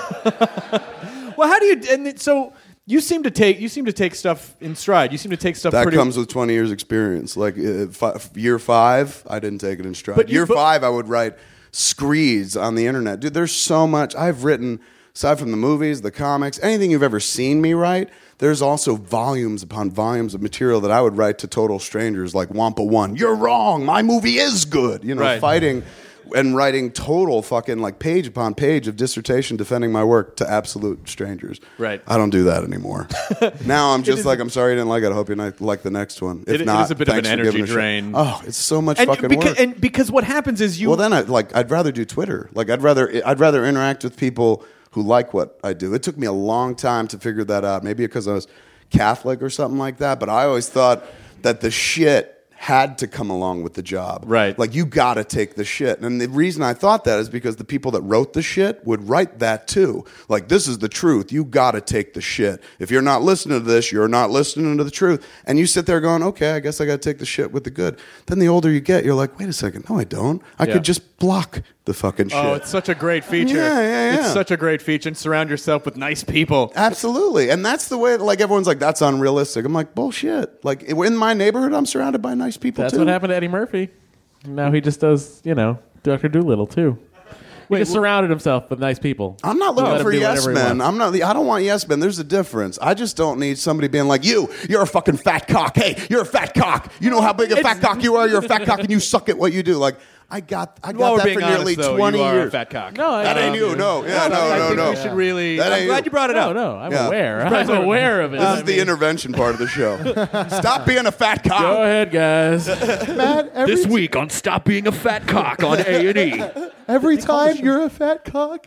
I. Well, how do you? And it, so you seem to take you seem to take stuff in stride. You seem to take stuff. That pretty, comes with twenty years experience. Like uh, fi- year five, I didn't take it in stride. But you- year but- five, I would write screeds on the internet. Dude, there's so much. I've written, aside from the movies, the comics, anything you've ever seen me write, there's also volumes upon volumes of material that I would write to total strangers like Wampa One. You're wrong. My movie is good. You know, Right. fighting and writing total fucking like page upon page of dissertation defending my work to absolute strangers. Right. I don't do that anymore. Now I'm just like, I'm sorry you didn't like it. I hope you ni- like the next one. If It- it not, is a bit of thanks an for giving energy a shit. drain. Oh, it's so much and fucking because, work. and because what happens is you. Well, then I like I'd rather do Twitter. Like I'd rather I'd rather interact with people who like what I do. It took me a long time to figure that out. Maybe because I was Catholic or something like that. But I always thought that the shit had to come along with the job. Right. Like you got to take the shit. And the reason I thought that is because the people that wrote the shit would write that too. Like this is the truth. You got to take the shit. If you're not listening to this, you're not listening to the truth. And you sit there going, okay, I guess I got to take the shit with the good. Then the older you get, you're like, wait a second. No, I don't. I Yeah. could just block the fucking shit. Oh, it's such a great feature. Yeah, yeah, yeah. It's such a great feature. And surround yourself with nice people. Absolutely. And that's the way, like, everyone's like, that's unrealistic. I'm like, bullshit. Like, in my neighborhood, I'm surrounded by nice people, That's too. what happened to Eddie Murphy. Now he just does, you know, Doctor Doolittle too. He just surrounded himself with nice people. I'm not Let looking him for do yes whatever he men. wants. I'm not. I don't want yes men. There's a difference. I just don't need somebody being like, you, you're a fucking fat cock. Hey, you're a fat cock. You know how big a fat cock you are? You're a fat cock and you suck at what you do. Like, I got I While got we're that being for nearly honest, though, twenty you are years. a fat cock. No, I That ain't know. you. No. Yeah, no, I no, think no. we should really. That I'm ain't glad you. you brought it No, up. no, I'm Yeah. aware. I'm aware of it. This I is the mean, intervention part of the show. Stop being a fat cock. Go ahead, guys. Matt, every, This week on Stop Being a Fat Cock on A and E. every time you're a fat cock.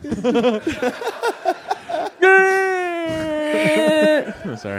Oh, sorry.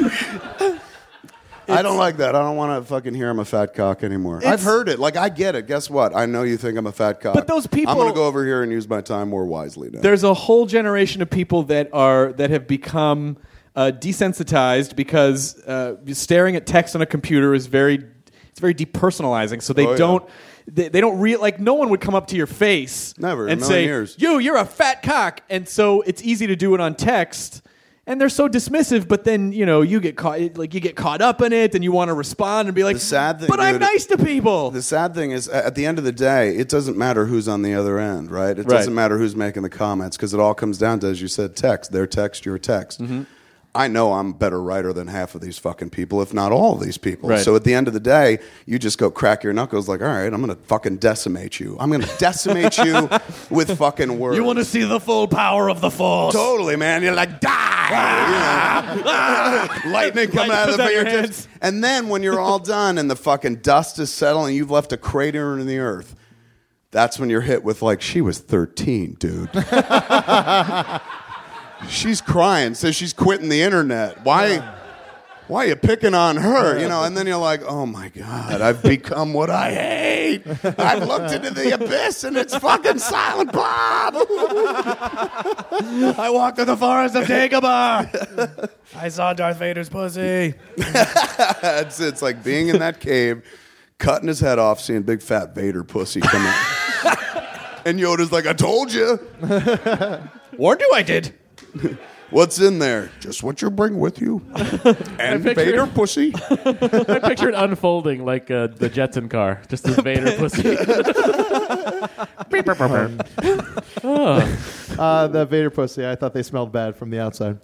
I don't like that. I don't want to fucking hear I'm a fat cock anymore. I've heard it. Like, I get it. Guess what? I know you think I'm a fat cock. But those people- I'm going to go over here and use my time more wisely now. There's a whole generation of people that are that have become uh, desensitized because uh, staring at text on a computer is very it's very depersonalizing. So they Oh, yeah. don't they, they don't real like no one would come up to your face Never, in a and million say years. you you're a fat cock, and so it's easy to do it on text. And they're so dismissive, but then you know you get caught like you get caught up in it, and you want to respond and be like, The sad thing, "But I'm dude, nice to people." The sad thing is, at the end of the day, it doesn't matter who's on the other end, right? It Right. doesn't matter who's making the comments because it all comes down to, as you said, text. Their text, your text. Mm-hmm. I know I'm a better writer than half of these fucking people, if not all of these people. Right. So at the end of the day, you just go crack your knuckles like, all right, I'm going to fucking decimate you. I'm going to decimate you with fucking words. You want to see the full power of the Force? Totally, man. You're like, die! You know? Lightning coming out of the comes out your fingertips. hands. And then when you're all done and the fucking dust is settling, you've left a crater in the earth. That's when you're hit with like, she was thirteen, dude. She's crying, says she's quitting the internet. Why? why are you picking on her? You know, and then you're like, oh my God, I've become what I hate. I've looked into the abyss and it's fucking Silent Bob. I walked through the forest of Dagobah. I saw Darth Vader's pussy. it's, it's like being in that cave, cutting his head off, seeing big fat Vader pussy come out. And Yoda's like, I told you. Warned you I did. What's in there? Just what you bring with you. And picture- Vader pussy. I picture it unfolding like uh, the Jetson car, just this Vader pussy. oh. uh, the Vader pussy, I thought they smelled bad from the outside.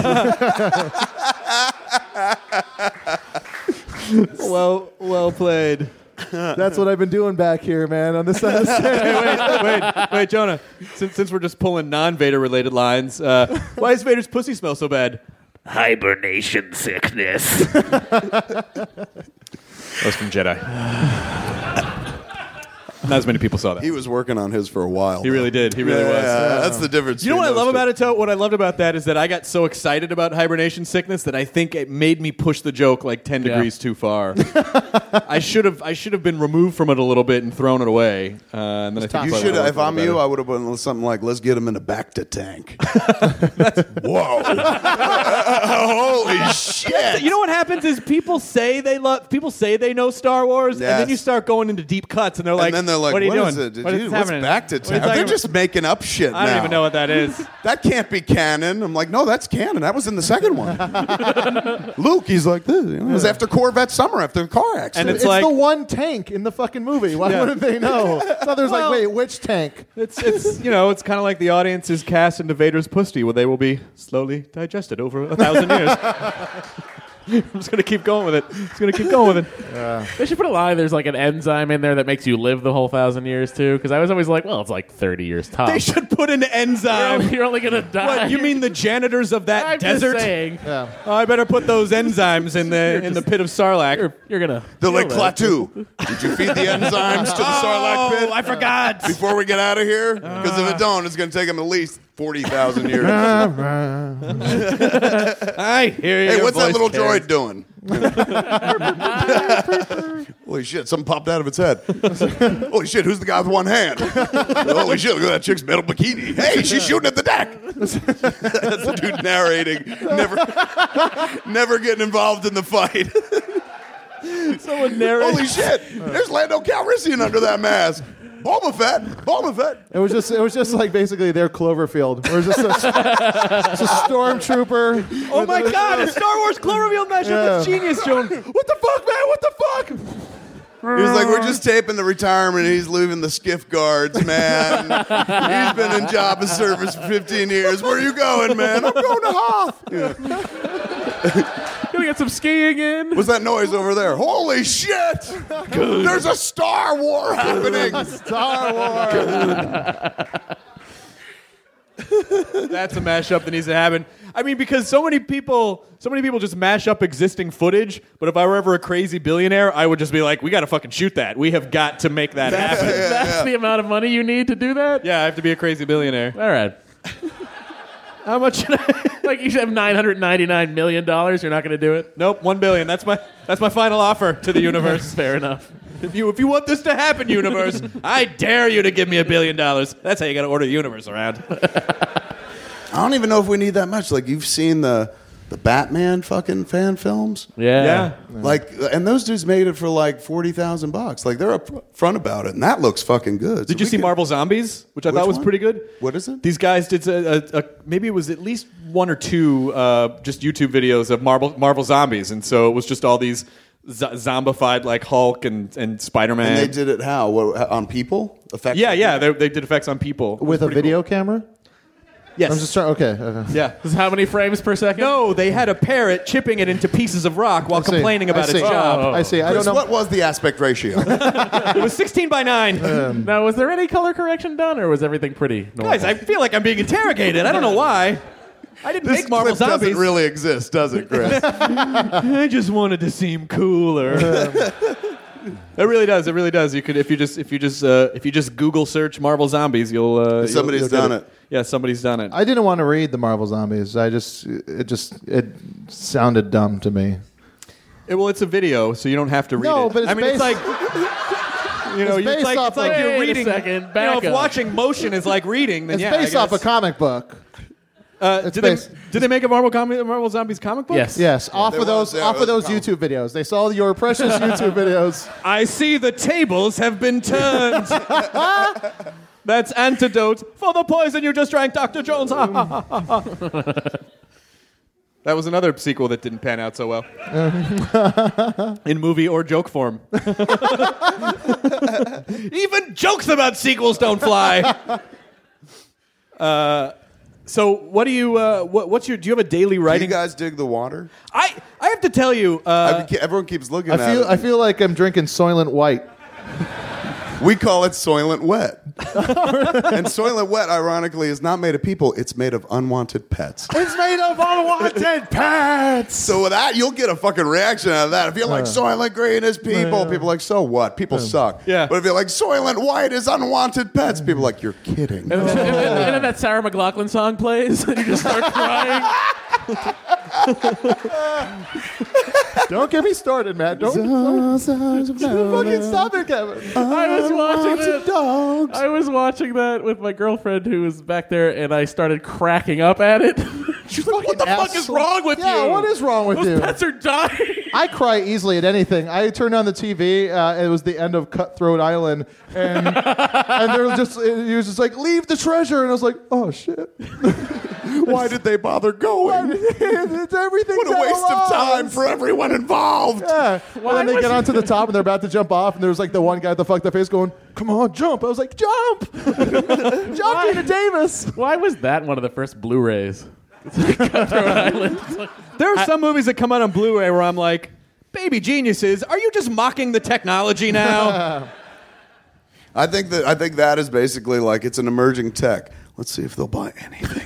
well, well played. That's what I've been doing back here, man, on this side of the stage. Hey, wait, wait, wait, Jonah. Since, since we're just pulling non-Vader related lines, uh, why does Vader's pussy smell so bad? Hibernation sickness. That was from Jedi. Not as many people saw that. He was working on his for a while. He though. really did. He really yeah, was. Yeah, that's the difference. You know what I between love those about two. it, Tote? What I loved about that is that I got so excited about hibernation sickness that I think it made me push the joke like ten Yeah. degrees too far. I should have I should have been removed from it a little bit and thrown it away. Uh, and then I think You it should. would've If I'm worked you, better. I would have been something like, "Let's get him in a Bacta tank." Whoa! Holy shit! You know what happens is people say they love people say they know Star Wars, and then Yes. you start going into deep cuts, and they're like, and then they're like, "What are you what doing? is it? Did What is you, what's happening? Bacta What are you tank? talking They're about?" just making up shit I don't now. even know what that is. That can't be canon. I'm like, no, that's canon. That was in the second one. Luke, he's like this. You know, it was after Corvette Summer, after the car accident. And It's, it's like- the one tank in the fucking movie. Why Yeah. wouldn't they know? So there's Well- like, wait, which tank? It's it's you know it's kind of like the audience is cast into Vader's pussy, where they will be slowly digested over a thousand years. I'm just gonna keep going with it. Just gonna keep going with it. They should put a line. There's like an enzyme in there that makes you live the whole thousand years too. Because I was always like, well, it's like thirty years tops. They should put an You're enzyme. only, you're only gonna die. What you mean the janitors of that I'm desert? just saying. Yeah. Oh, I better put those enzymes in the in the pit of Sarlacc. You're, you're gonna. They're like, kill that. Klaatu, did you feed the enzymes to the Sarlacc pit? Oh, I forgot. Before we get out of here? Because if it don't, it's going to take them at least forty thousand years. I hear you. Hey, what's that little droid doing? Holy shit, something popped out of its head. Holy shit, who's the guy with one hand? Holy shit, look at that chick's metal bikini. Hey, she's shooting at the deck. That's the dude narrating, never, never getting involved in the fight. Someone narrates. Holy shit, there's Lando Calrissian under that mask. Boba Fett, Boba Fett. It was just, it was just like basically their Cloverfield. Where it's just a, just a stormtrooper. Oh my God! A Star Wars Cloverfield mashup. Yeah. That's genius, Joan. What the fuck, man? What the fuck? He was like, we're just taping the retirement. He's leaving the skiff guards, man. He's been in job of service for fifteen years. Where are you going, man? I'm going to Hoth. Can we get some skiing in? What's that noise over there? Holy shit! There's a Star War happening. Star Wars. That's a mashup that needs to happen. I mean, because so many people, so many people just mash up existing footage. But if I were ever a crazy billionaire, I would just be like, "We got to fucking shoot that. We have got to make that happen." That's the amount of money you need to do that? Yeah, I have to be a crazy billionaire. All right. How much should I? Like you should have nine hundred ninety-nine million dollars. You're not going to do it? Nope, one billion. That's my that's my final offer to the universe. Fair enough. If you if you want this to happen, universe, I dare you to give me a billion dollars. That's how you got to order the universe around. I don't even know if we need that much. Like, you've seen the the Batman fucking fan films? Yeah. Yeah. Like, and those dudes made it for like forty thousand bucks. Like, they're upfront about it, and that looks fucking good. Did So you we see could- Marvel Zombies, which I Which thought was one? pretty good? What is it? These guys did a, a, a maybe it was at least one or two uh, just YouTube videos of Marvel Marvel Zombies, and so it was just all these z- zombified like Hulk and and Spider Man. And they did it how? What, on people? Effects Yeah, on yeah, people? they, they did effects on people It was With a pretty video camera? cool. Yes. I'm just trying, okay. okay. yeah. This is how many frames per second? No, they had a parrot chipping it into pieces of rock while I see. complaining about I its see. job. I see. I Chris, don't know. what was the aspect ratio? It was sixteen by nine. Now, was there any color correction done, or was everything pretty normal? Guys, I feel like I'm being interrogated. I don't know why. I didn't This make Marvel clip Zombies. doesn't really exist, does it, Chris? I just wanted to seem cooler. It really does. It really does. You could if you just if you just uh, if you just Google search Marvel Zombies, you'll uh, Somebody's you'll, you'll done get it. Yeah, somebody's done it. I didn't want to read the Marvel Zombies. I just it just it sounded dumb to me. It, well, it's a video, so you don't have to read No, it. but it's I mean, based- it's like you know, It's it's based like off it's like of- you're Wait a reading. second, back you know, if up. watching motion is like reading, then It's yeah, based I off a guess. comic book. Uh, it's did, they, based- did they make a Marvel comic, Marvel Zombies comic book? Yes. Yes, off there of those was, yeah, off it of was those a YouTube videos. They saw your precious YouTube videos. I see the tables have been turned. That's antidote for the poison you just drank, Doctor Jones. That was another sequel that didn't pan out so well. In movie or joke form. Even jokes about sequels don't fly. Uh, so what do you, uh, what, what's your, do you have a daily Do you writing? guys dig the water? I, I have to tell you, uh, I mean, everyone keeps looking I at feel it. I feel like I'm drinking Soylent White. We call it Soylent Wet. And Soylent Wet, ironically, is not made of people. It's made of unwanted pets. It's made of unwanted pets. So with that, you'll get a fucking reaction out of that. If you're like, Soylent Green is people, people are like, so what? People suck. Yeah. But if you're like, Soylent White is unwanted pets, people are like, you're kidding. And then, and then- and then that Sarah McLachlan song plays, and you just start crying. Don't get me started, Matt. Don't, don't, fucking stop it, Kevin. I was watching that. Dogs. I was watching that with my girlfriend who was back there, and I started cracking up at it. She's like, "What the fuck is wrong with yeah, you? what is wrong with Those you? pets are dying." I cry easily at anything. I turned on the T V. Uh, it was the end of Cutthroat Island, and and there was just he was just like, "Leave the treasure," and I was like, "Oh shit." Why did they bother going? It's everything. What a waste of time for everyone involved. Yeah. Why And then they was get it- onto the top and they're about to jump off, and there was like the one guy with the fucked up face going, "Come on, jump!" I was like, "Jump, jump, Gina Davis." Why was that one of the first Blu-rays? Cutthroat Island. It's like- there are some movies that come out on Blu-ray where I'm like, baby geniuses, are you just mocking the technology now? I think that I think that is basically like it's an emerging tech. Let's see if they'll buy anything.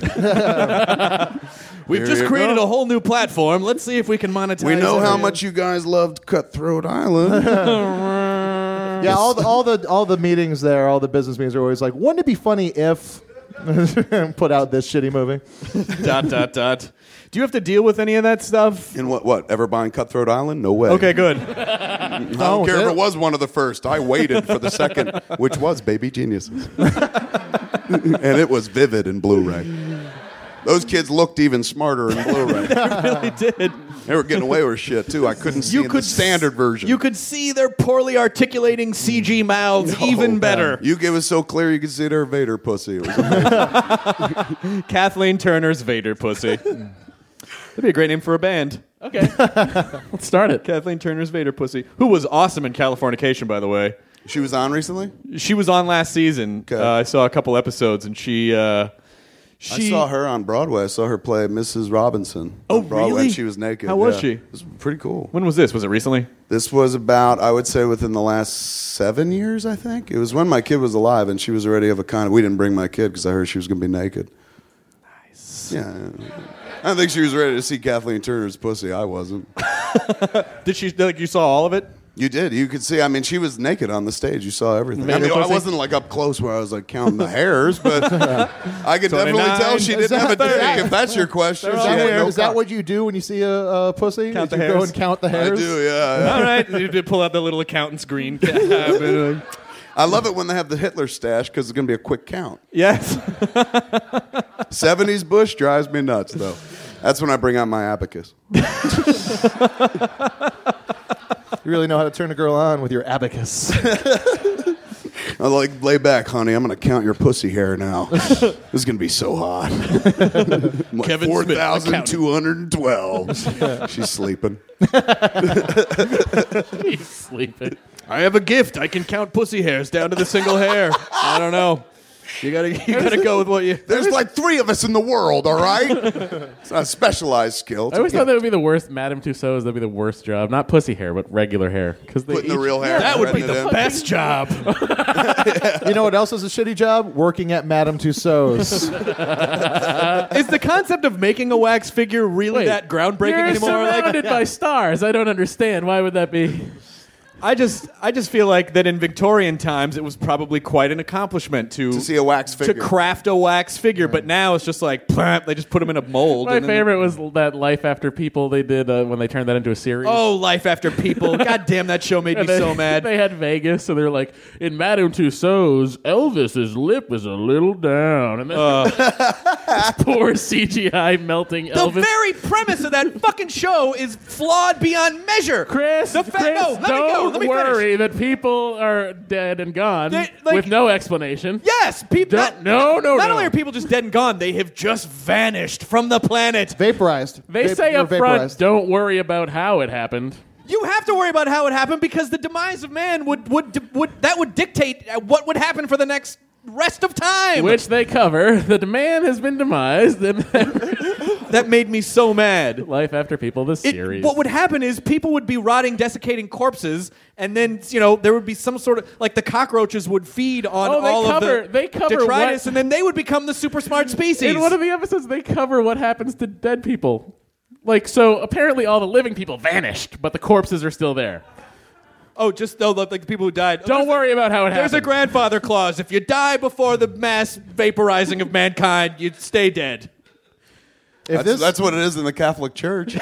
We've Here just you created go. a whole new platform. Let's see if we can monetize We know it. how much you guys loved Cutthroat Island. Yeah, all the all the all the meetings there, all the business meetings are always like, "Wouldn't it be funny if?" Put out this shitty movie. dot, dot, dot. Do you have to deal with any of that stuff? In what? What? Ever buying Cutthroat Island? No way. Okay, good. I don't Oh, care if that- it was one of the first. I waited for the second, which was Baby Geniuses. And it was vivid in Blu-ray. Those kids looked even smarter in Blu-ray. really did. They were getting away with shit, too. I couldn't see in the standard version. You could see their poorly articulating C G mouths even better. You it was so clear you could see their Vader pussy. It was amazing. Kathleen Turner's Vader pussy. That'd be a great name for a band. Okay, let's start it. Kathleen Turner's Vader pussy, who was awesome in Californication, by the way. She was on recently? She was on last season. Okay. Uh, I saw a couple episodes, and she. Uh, she I saw her on Broadway. I saw her play Missus Robinson. Oh, on Broadway, really? and she was naked. How was yeah. she? It was pretty cool. When was this? Was it recently? This was about, I would say, within the last seven years, I think. It was when my kid was alive, and she was already of a kind. We didn't bring my kid because I heard she was going to be naked. Nice. Yeah. I don't think she was ready to see Kathleen Turner's pussy. I wasn't. Did she? Like you saw all of it? You did. You could see. I mean, she was naked on the stage. You saw everything. Made I mean, her I pussy? wasn't like up close where I was like counting the hairs, but I could definitely twenty-nine. tell she Is didn't have a that- dick. If that's your question, Is she that, had what, no is that cock. what you do when you see a, a pussy? Count Is the you go hairs? and count the I hairs? do? Yeah. All right. You did pull out the little accountant's green tab. I love it when they have the Hitler stash because it's going to be a quick count. Yes. seventies Bush drives me nuts, though. That's when I bring out my abacus. You really know how to turn a girl on with your abacus. I like, lay back, honey. I'm going to count your pussy hair now. This is going to be so hot. Kevin four Smith, thousand two hundred twelve. She's sleeping. He's sleeping. I have a gift. I can count pussy hairs down to the single hair. I don't know. You gotta, you gotta go with what you. There's like three of us in the world, all right? It's not a specialized skill. It's I always a thought that would be the worst. Madame Tussauds, that'd be the worst job. Not pussy hair, but regular hair. Because Putting the real hair. That would be threading it the in. best job. You know what else is a shitty job? Working at Madame Tussauds. Is the concept of making a wax figure really Wait, that groundbreaking You're anymore? surrounded Like, by stars. I don't understand. Why would that be? I just, I just feel like that in Victorian times, it was probably quite an accomplishment to To see a wax figure. to craft a wax figure. But now it's just like plamp, they just put them in a mold. My and then- favorite was that Life After People they did uh, when they turned that into a series. Oh, Life After People! God damn, that show made me And they, so mad. They had Vegas, so they're like, in Madame Tussauds, Elvis's lip is a little down, and then this poor C G I melting The Elvis. very premise of that fucking show is flawed beyond measure. Chris, the fa- Chris no, let me go. don't Let me worry finish. that people are dead and gone They- like- with no explanation. Yes, people. Don't- Not, no, no, Not no. only are people just dead and gone, they have just vanished from the planet. Vaporized. They Vap- say they're up front, vaporized. don't worry about how it happened. You have to worry about how it happened because the demise of man would would would that would dictate what would happen for the next rest of time. Which they cover. The man has been demised. And that made me so mad. Life After People, the It- series. what would happen is people would be rotting, desiccating corpses, and then you know there would be some sort of like the cockroaches would feed on Oh, they all cover- of the they cover detritus, what- and then they would become the super smart species. In one of the episodes, they cover what happens to dead people. Like, so apparently all the living people vanished, but the corpses are still there. Oh, just though, like the people who died. Oh, Don't there's worry a, about how it There's a happened. grandfather clause. If you die before the mass vaporizing of mankind, you stay dead. If That's, this, that's what it is in the Catholic Church.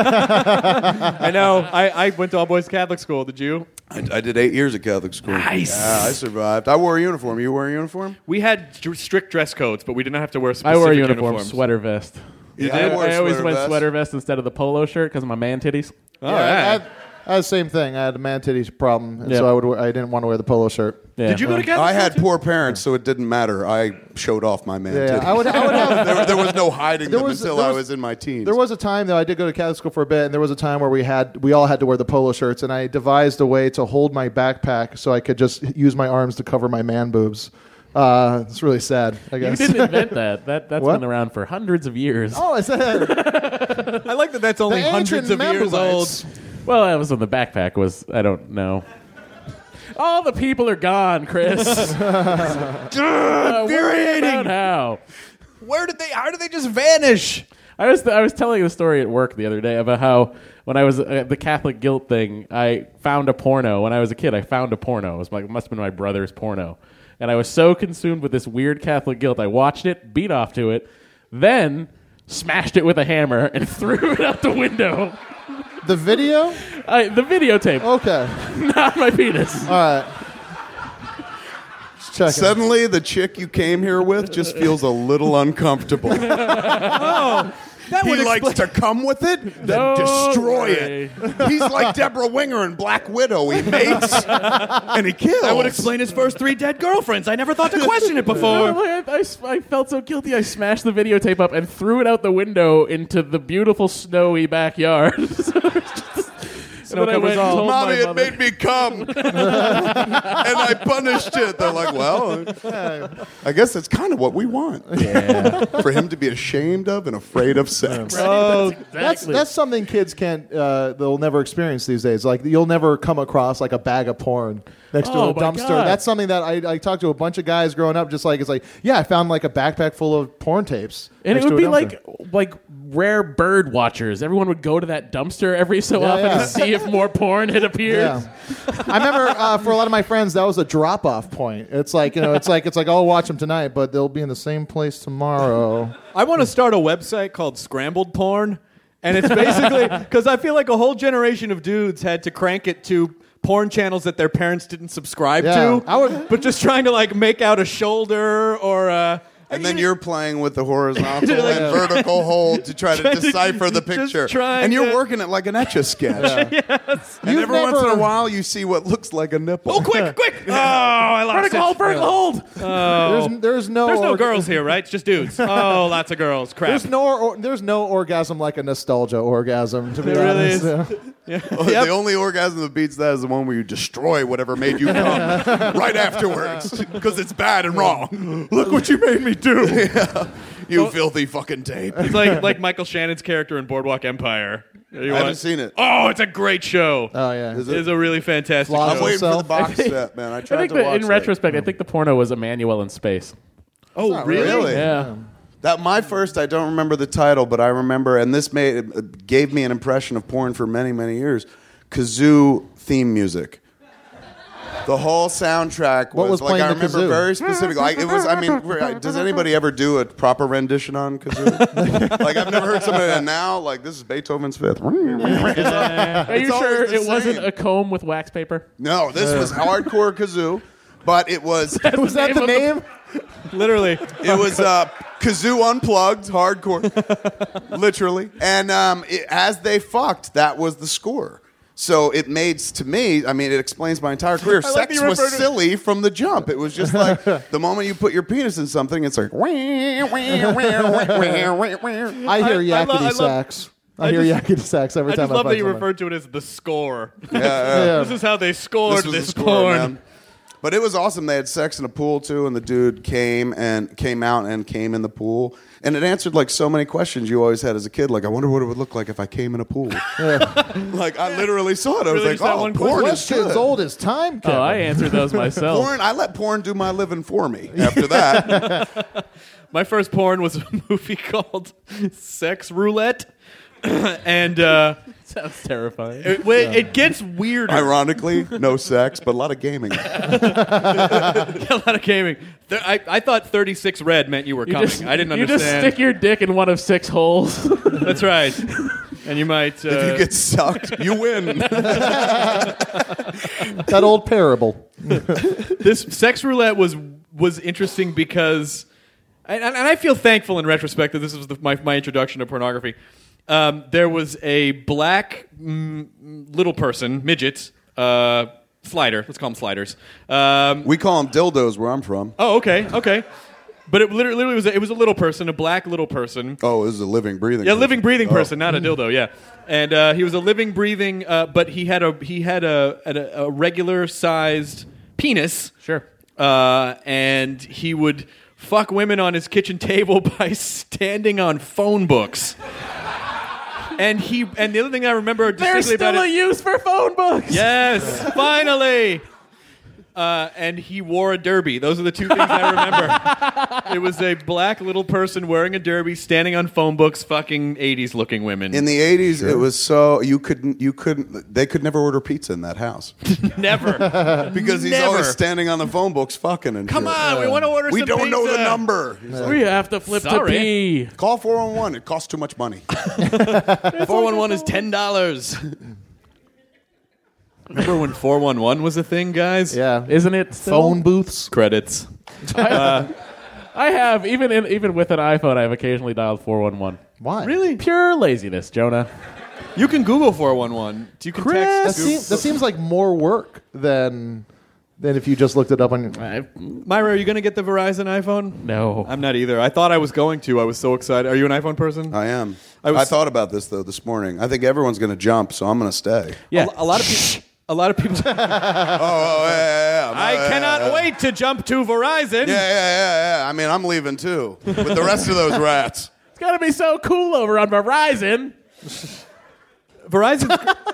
I know. I, I went to all boys Catholic school. Did you? I, I did eight years at Catholic school. Nice. Yeah, I survived. I wore a uniform. You wore a uniform? We had st- strict dress codes, but we did not have to wear I specific wore a uniform, uniforms. sweater vest. You I, did? I always Sweater went vest? sweater vest instead of the polo shirt because of my man titties. All yeah, right. I, had, I had the same thing. I had a man titties problem, and Yep. so I would. wear- I didn't want to wear the polo shirt. Yeah. Did you go to Catholic I school had too? poor parents, so it didn't matter. I showed off my man Yeah, titties. I would. I would have. there, there was no hiding There them was- until there I was- was in my teens. There was a time though I did go to Catholic school for a bit, and there was a time where we had we all had to wear the polo shirts, and I devised a way to hold my backpack so I could just use my arms to cover my man boobs. Uh, it's really sad. I You guess. didn't invent that. That that's What? been around for hundreds of years. Oh, is that I like that. That's only the hundreds ancient of years old. Memberlites. Well, that was when the backpack was. I don't know. All the people are gone, Chris. uh, worry about how. Where did they? How did they just vanish? I was I was telling a story at work the other day about how when I was uh, the Catholic guilt thing, I found a porno when I was a kid. I found a porno. It was like it must have been my brother's porno, and I was so consumed with this weird Catholic guilt, I watched it, beat off to it, then smashed it with a hammer and threw it out the window. The video? I, the videotape, Okay. not my penis. All right. Just checking. Suddenly, the chick you came here with just feels a little uncomfortable. That He would likes explain. to come with it, then Don't destroy worry. it. He's like Deborah Winger in Black Widow. He mates and he kills. That would explain his first three dead girlfriends. I never thought to question it No, before. like, I, I, I felt so guilty. I smashed the videotape up and threw it out the window into the beautiful snowy backyard. So then I went and told Mommy, my it mother. made me come. And I punished it. They're like, well, I guess that's kind of what we want. Yeah. For him to be ashamed of and afraid of sex. Oh, That's that's exactly- that's something kids can't. Uh, they'll never experience these days. Like you'll never come across like a bag of porn next Oh, to a my dumpster. God. That's something that I, I talked to a bunch of guys growing up. Just like it's like, yeah, I found like a backpack full of porn tapes. And it next would to be a like dumpster. like rare bird watchers. Everyone would go to that dumpster every so Yeah, often yeah. to see if more porn had appeared. Yeah. I remember uh, for a lot of my friends that was a drop off point. It's like you know, it's like it's like I'll watch them tonight, but they'll be in the same place tomorrow. I want to start a website called Scrambled Porn, and it's basically because I feel like a whole generation of dudes had to crank it to porn channels that their parents didn't subscribe Yeah, to. I would- but just trying to like make out a shoulder or. Uh, And then you're playing with the horizontal and vertical hold to try to Trying to- decipher the just picture. trying And you're to- working it like an Etch-a-Sketch. yes. And You've every once in never- a while, you see what looks like a nipple. Oh, quick, quick! Oh, I lost Vertical it. hold, vertical hold. There's, there's no There's no org- girls here, right? It's just dudes. Oh, lots of girls. Crap. There's no or, there's no orgasm like a nostalgia orgasm. To be There really honest, is. Yeah. Oh, The only orgasm that beats that is the one where you destroy whatever made you come right afterwards because it's bad and wrong. Look what you made me do. Yeah. You filthy fucking tape. It's like like Michael Shannon's character in Boardwalk Empire. You I haven't want- seen it. Oh, it's a great show. Oh yeah. Is It's a really fantastic Flawless. I'm show. waiting for the Himself. box I think- set, man. I I tried think to that watch in that. retrospect, I think the porno was Emmanuel in space. Oh, Not really? Really? Yeah. That my first, I don't remember the title, but I remember, and this made gave me an impression of porn for many, many years. Kazoo theme music The whole soundtrack was, What was like playing I the remember kazoo? very specific. Like it was. I mean, does anybody ever do a proper rendition on kazoo? Like I've never heard somebody. And now, like this is Beethoven's Fifth. Are you It's always sure the it wasn't same. a comb with wax paper? No, this was hardcore kazoo, but it was. Was that the of name? Literally. It was uh, kazoo unplugged, hardcore, literally. And um, it, as they fucked, that was the score. So it made to me. I mean, it explains my entire career. like Sex you was referred to- silly from the jump. It was just like the moment you put your penis in something, it's like. I hear I- I lo- yakety I love- sax. I, I hear just- yakety sax every I time just I love find that you someone. referred to it as the score. Yeah, yeah. Yeah. This is how they scored This was this, the score, porn. man. But it was awesome. They had sex in a pool too, and the dude came and came out and came in the pool, and it answered like so many questions you always had as a kid. Like, I wonder what it would look like if I came in a pool. Like, I literally saw it. I was Really like, just that oh, one porn is Questions good. old as time, Kevin. Oh, I answered those myself. Porn. I let porn do my living for me. After that, My first porn was a movie called Sex Roulette. and uh, Sounds terrifying. it, well, it gets weirder. ironically, no sex, but a lot of gaming. A lot of gaming. Th- I, I thought thirty-six red meant you were You coming. just, I didn't you understand. just stick your dick in one of six holes. That's right. And you might. Uh, If you get sucked, you win. That old parable. this Sex Roulette was was interesting because, and, and I feel thankful in retrospect that this was the, my my introduction to pornography. Um, there was a black mm, little person, midget, uh, slider. Let's call them sliders. Um, We call them dildos where I'm from. oh, okay, okay. But it literally, literally was a, it was a little person, a black little person. Oh, this is a living, breathing. Yeah, person. living, breathing Oh. person, not a dildo. Yeah, and uh, he was a living, breathing, uh, but he had a he had a a, a regular sized penis. Sure. Uh, and he would fuck women on his kitchen table by standing on phone books. And he and the other thing I remember There's distinctly still about a it. use for phone books. Yes, finally. Uh, and he wore a derby. Those are the two things I remember. It was a black little person wearing a derby, standing on phone books, fucking eighties looking women. In the eighties, it was so you couldn't you couldn't they could never order pizza in that house Never. because he's Never. always standing on the phone books fucking and Come shit. on, we want to order We some don't know the pizza. number. He's like, We have to flip Sorry. to P. call four one one. It costs too much money. four one one is ten dollars. Remember when four one one was a thing, guys? Yeah. Isn't it still? Phone booths. Credits. I have even in, even with an iPhone, I've occasionally dialed four one one. Why? Really? Pure laziness, Jonah. You can Google four one one. You can That, text. seem, that seems like more work than than if you just looked it up on your... I, Myra, are you going to get the Verizon iPhone? no. I'm not either. I thought I was going to. I was so excited. Are you an iPhone person? I am. I I, was- thought about this though this morning. I think everyone's going to jump, so I'm going to stay. yeah. A, a lot of people. A lot of people. Oh, oh yeah, yeah, yeah. I Yeah, cannot yeah, wait to jump to Verizon. Yeah, yeah, yeah, yeah. I mean, I'm leaving too with the rest of those rats. It's got to be so cool over on Verizon. Verizon.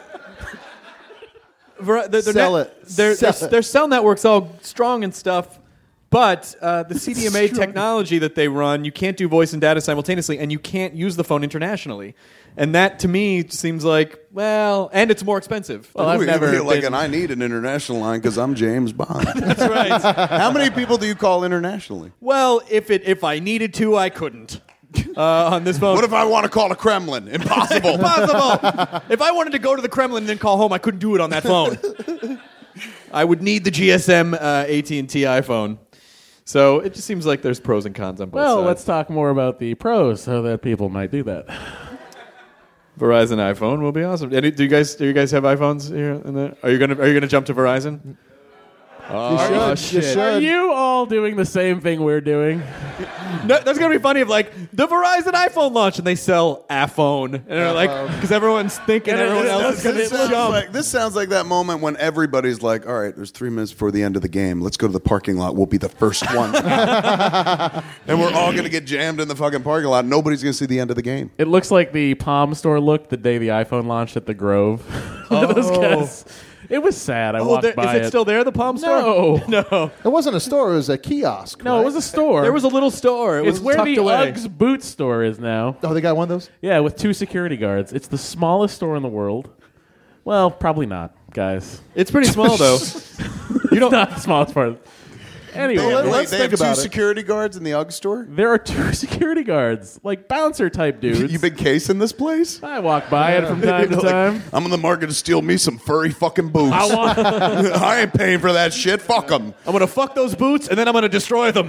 Ver- the, Sell net- it. Their, Sell their, it. their cell network's all strong and stuff, but uh, the C D M A technology that they run, you can't do voice and data simultaneously, and you can't use the phone internationally. And that, to me, seems like, well, and it's more expensive. Well, I've We- never we- like, been- and I need an international line because I'm James Bond. That's right. How many people do you call internationally? Well, if it if I needed to, I couldn't. Uh, on this phone. What if I want to call the Kremlin? Impossible. Impossible. If I wanted to go to the Kremlin and then call home, I couldn't do it on that phone. I would need the G S M uh, A T and T iPhone. So it just seems like there's pros and cons on both Well, sides. let's talk more about the pros so that people might do that. Verizon iPhone will be awesome. Any, do you guys do you guys have iPhones here? In the, are you gonna Are you gonna jump to Verizon? You should. you shit. Are should. you all doing the same thing we're doing? No, that's gonna be funny. If like the Verizon iPhone launch and they sell a phone, and they're like, because everyone's thinking And it- everyone it- else is it's gonna This sounds, jump. like, this sounds like that moment when everybody's like, all right, there's three minutes before the end of the game. Let's go to the parking lot. We'll be the first one. And we're all going to get jammed in the fucking parking lot. Nobody's going to see the end of the game. It looks like the Palm Store looked the day the iPhone launched at the Grove. Those guys. It was sad. I Oh, walked there, by is it, still there? The Palm Store? No. no. It wasn't a store. It was a kiosk. No, right? it was a store. There was a little store. It It's was where tucked the away. Uggs boot store is now. Oh, they got one of those? Yeah, with two security guards. It's the smallest store in the world. Well, probably not, guys. It's pretty small though. You don't not the smallest part. Anyway, Well, Wait, let's they think have two about it. security guards in the UGG store? there are two security guards, like bouncer type dudes. You been casing this place? I walk by it from time to Like, time. I'm in the market to steal me some furry fucking boots. I want. I ain't paying for that shit. Fuck them. I'm gonna fuck those boots and then I'm gonna destroy them.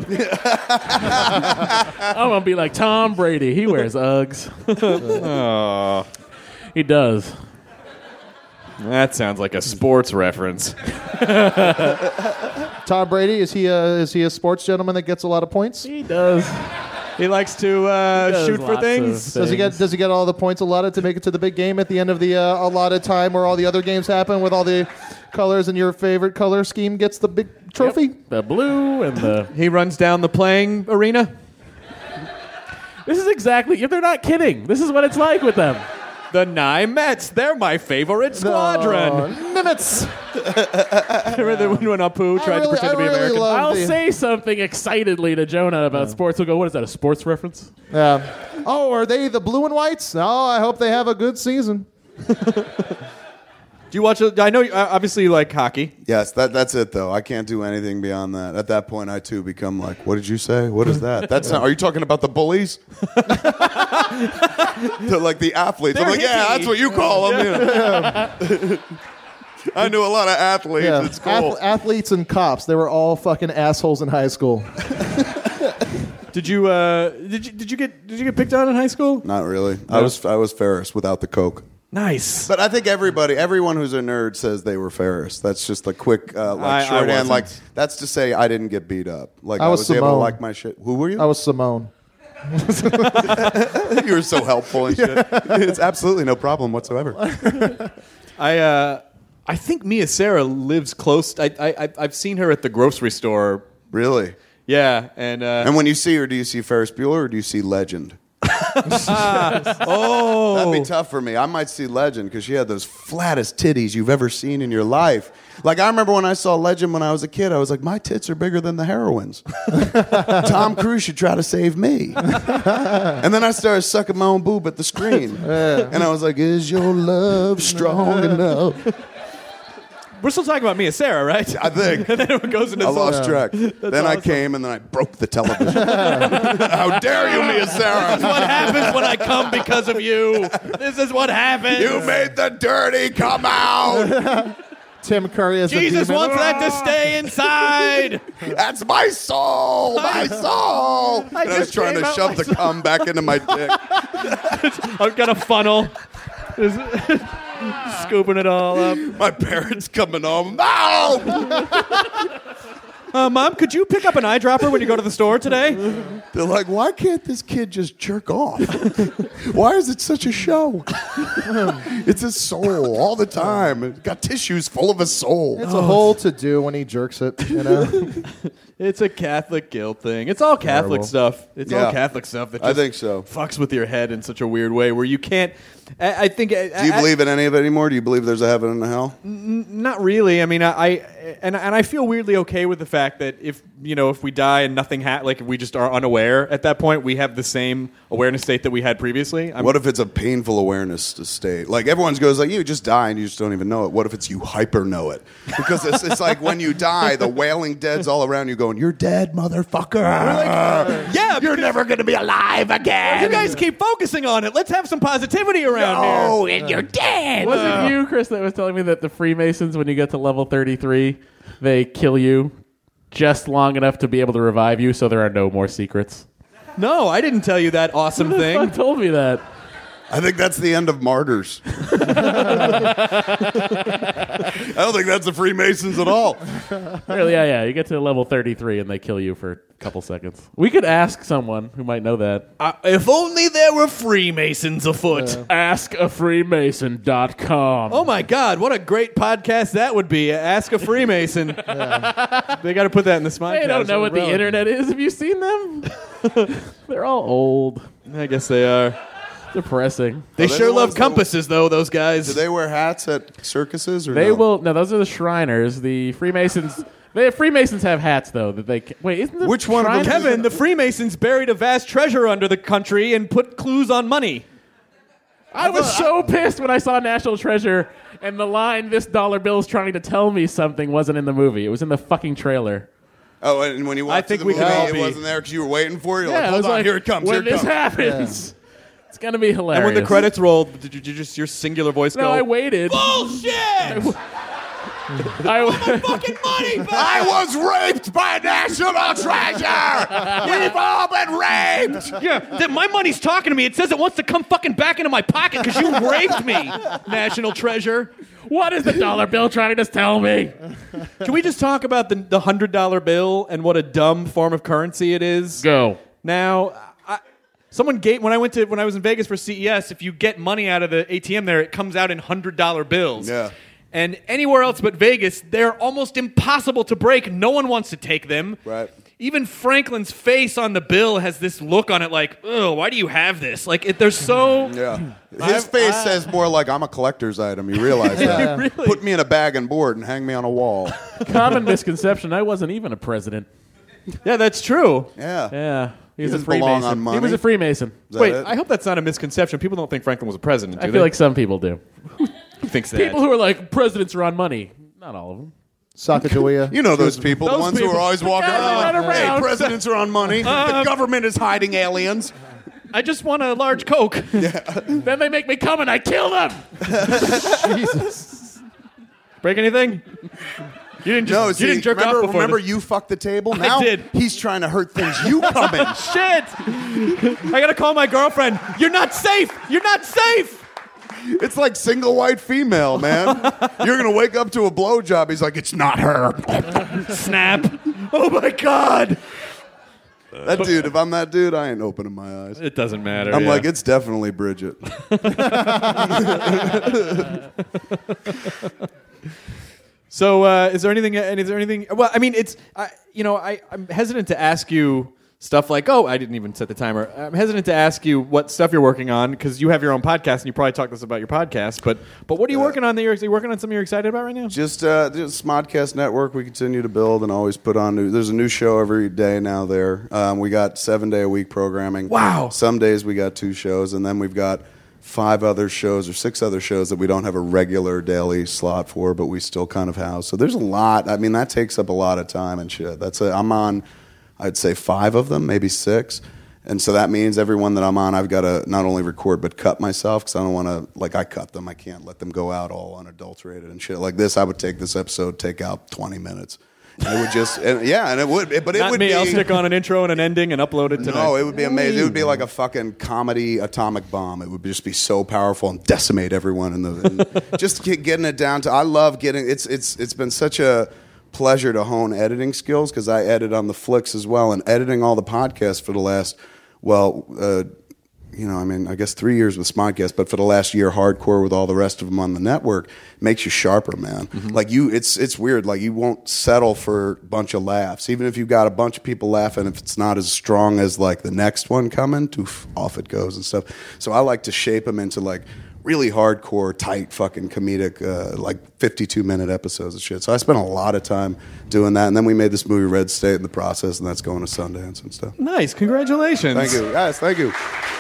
I'm gonna be like Tom Brady. He wears Uggs. Oh, He does. that sounds like a sports reference. Tom Brady, is he a is he a sports gentleman that gets a lot of points? He does. He likes to uh, does shoot for lots things. of Does he get does he get all the points allotted to make it to the big game at the end of the uh, allotted time where all the other games happen with all the colors and your favorite color scheme gets the big trophy? Yep. The blue and the. He runs down the playing arena. This is exactly. They're not kidding. This is what it's like with them. The Nye Mets, they're my favorite squadron. Oh, Nimitz. Remember when when Apu tried really- to pretend I to be really American? love- I'll the- say something excitedly to Jonah about sports. He'll go, "What is that? A sports reference?" Yeah. Oh, are they the blue and whites? No, I hope they have a good season. Do you watch? I know, you- uh, obviously, you like hockey. Yes, that that's it though. I can't do anything beyond that. At that point, I too become like, "What did you say? What is that? That's not, are you talking about the bullies? They're like the athletes." I'm They're like, "Yeah, hippie. that's what you call them." Yeah. I knew a lot of athletes. Yeah. It's cool. Ath- athletes and cops, they were all fucking assholes in high school. Did you? Uh, did you? Did you get? Did you get picked on in high school? Not really. I was I was Ferris without the coke. Nice. But I think everybody, everyone who's a nerd says they were Ferris. That's just a quick, uh, like I- I shorthand. wasn't. Like that's to say I didn't get beat up. Like I I was was, able to Simone. like my shit. Who were you? I was Simone. You were so helpful and shit. It's absolutely no problem whatsoever. I. Uh, I think Mia Sarah lives close. I. I. I've seen her at the grocery store. Really? Yeah, and. Uh, And when you see her, do you see Ferris Bueller or do you see Legend? oh, That'd be tough for me. I might see Legend because she had those flattest titties you've ever seen in your life. Like, I remember when I saw Legend when I was a kid, I was like, my tits are bigger than the heroines. Tom Cruise should try to save me. And then I started sucking my own boob at the screen. And I was like, is your love strong enough? we're still talking about Mia Sarah, right? I think. And then it goes into I some- lost track. Then I awesome. came and then I broke the television. How dare you, Mia Sarah? What happens when I come because of you? This is what happens. You made the dirty come out. Tim Curry as Jesus the demon. wants that to stay inside. That's my soul, my soul. And I was just trying came to out shove the cum back into my dick. I've got a funnel. Scooping it all up. My parents coming home. No! Uh, Mom, could you pick up an eyedropper when you go to the store today? They're like, why can't this kid just jerk off? Why is it such a show? It's his soul all the time. It's got tissues full of his soul. It's a whole to do when he jerks it, you know. It's a Catholic guilt thing. It's all Catholic Terrible. stuff. It's all Yeah. Catholic stuff that I just think so. fucks with your head in such a weird way where you can't. I, I think. Do you believe in any of it anymore? Do you believe there's a heaven and a hell? Not really. I mean, I, I and and I feel weirdly okay with the fact that if you know if we die and nothing ha- like if we just are unaware at that point, we have the same awareness state that we had previously. I'm, What if it's a painful awareness state? Like everyone goes like, you just die and you just don't even know it. What if it's you hyper know it? Because it's, it's like when you die, the wailing dead's all around you going, you're dead, motherfucker. yeah, You're never going to be alive again. you guys keep focusing on it. Let's have some positivity around Oh, here. And you're dead. Was it you, Chris, that was telling me that the Freemasons, when you get to level thirty-three, they kill you just long enough to be able to revive you so there are no more secrets? No, I didn't tell you that awesome Who the thing. fuck told me that? I think that's the end of martyrs. I don't think that's the Freemasons at all. Really, yeah, yeah. You get to level thirty-three and they kill you for a couple seconds. We could ask someone who might know that. Uh, if only there were Freemasons afoot. ask a freemason dot com. Oh my God, what a great podcast that would be. Ask a Freemason. They got to put that in the smile. They don't know what the internet is. Have you seen them? They're all old. I guess they are. Depressing. They Are they sure the love ones that- compasses, though, those guys. Do they wear hats at circuses or They no? will. No, those are the Shriners. The Freemasons. They Freemasons have hats though that they. Can, wait, isn't the Which one of them- Shriners- Kevin, the Freemasons buried a vast treasure under the country and put clues on money. I was so pissed when I saw National Treasure and the line, "This dollar bill's trying to tell me something," wasn't in the movie. It was in the fucking trailer. Oh, and when you watched I think the we movie, can all it be. wasn't there because you were waiting for it. You're Yeah, like, I hold was on, like, here it comes. when here it this comes. happens, it's gonna be hilarious. And when the credits rolled, did you, did you just your singular voice no, go? I waited. Bullshit! I, Fucking money back! I was raped by National Treasure. We've all been raped. Yeah, th- my money's talking to me. It says it wants to come fucking back into my pocket because you raped me, National Treasure. what is the dollar bill trying to tell me? Can we just talk about the the hundred dollar bill and what a dumb form of currency it is? Go. Now, I, someone gave when I went to when I was in Vegas for C E S. If you get money out of the A T M there, it comes out in hundred dollar bills. Yeah. And anywhere else but Vegas, they're almost impossible to break. No one wants to take them. Right. Even Franklin's face on the bill has this look on it like, oh, why do you have this? Like, it, they're so... Yeah. His face says more like, I'm a collector's item. You realize that? Really? Put me in a bag and board and hang me on a wall. Common misconception. I wasn't even a president. Yeah, that's true. Yeah. Yeah. He was a doesn't belong Freemason. on money. He was a Freemason. Is that Wait, it? I hope that's not a misconception. People don't think Franklin was a president, do I they? feel like some people do. Who thinks that? People who are like, presidents are on money. Not all of them. Sacagawea. You know those people, Those the ones who people. are always walking guys that around. run around. Hey, presidents are on money. the government is hiding aliens. I just want a large Coke. Then they make me come and I kill them. Jesus. Break anything? You didn't just No, you see, didn't jerk remember, off before remember this. you fucked the table? Now did. he's trying to hurt things you come in. Shit! I gotta call my girlfriend. You're not safe! You're not safe! It's like single white female, man. You're going to wake up to a blowjob. He's like, it's not her. Snap. Oh my god! That dude, if I'm that dude, I ain't opening my eyes. It doesn't matter. I'm yeah. like, it's definitely Bridget. So, uh, is there anything? And is there anything? Well, I mean, it's I, you know, I, I'm hesitant to ask you stuff like, oh, I didn't even set the timer. I'm hesitant to ask you what stuff you're working on because you have your own podcast and you probably talk to us about your podcast. But, but what are you working on? That you're, are you working on something you're excited about right now? Just uh, the Smodcast Network, we continue to build and always put on new. There's a new show every day now there. Um, we got seven day a week programming. Wow. Some days we got two shows, and then we've got five other shows or six other shows that we don't have a regular daily slot for, but we still kind of house. So there's a lot. I mean, that takes up a lot of time and shit. That's a, I'm on, I'd say five of them, maybe six. And so that means every one that I'm on, I've got to not only record but cut myself because I don't want to, like I cut them. I can't let them go out all unadulterated and shit. Like this, I would take this episode, take out twenty minutes. And it would just, and, yeah, and it would, it, but it Not would me. be. I'll stick on an intro and an ending and upload it tonight. No, it would be amazing. It would be like a fucking comedy atomic bomb. It would just be so powerful and decimate everyone in the. And just get, getting it down to. I love getting. It's it's it's been such a pleasure to hone editing skills because I edit on the flicks as well and editing all the podcasts for the last well. Uh, You know, I mean, I guess three years with Smodcast, but for the last year, hardcore with all the rest of them on the network makes you sharper, man. Mm-hmm. Like you, it's it's weird. Like you won't settle for a bunch of laughs, even if you've got a bunch of people laughing. If it's not as strong as like the next one coming, oof, off it goes and stuff. So I like to shape them into like really hardcore, tight, fucking comedic, uh, like fifty-two minute episodes of shit. So I spent a lot of time doing that, and then we made this movie Red State in the process, and that's going to Sundance and stuff. Nice, congratulations! Thank you, guys. Thank you.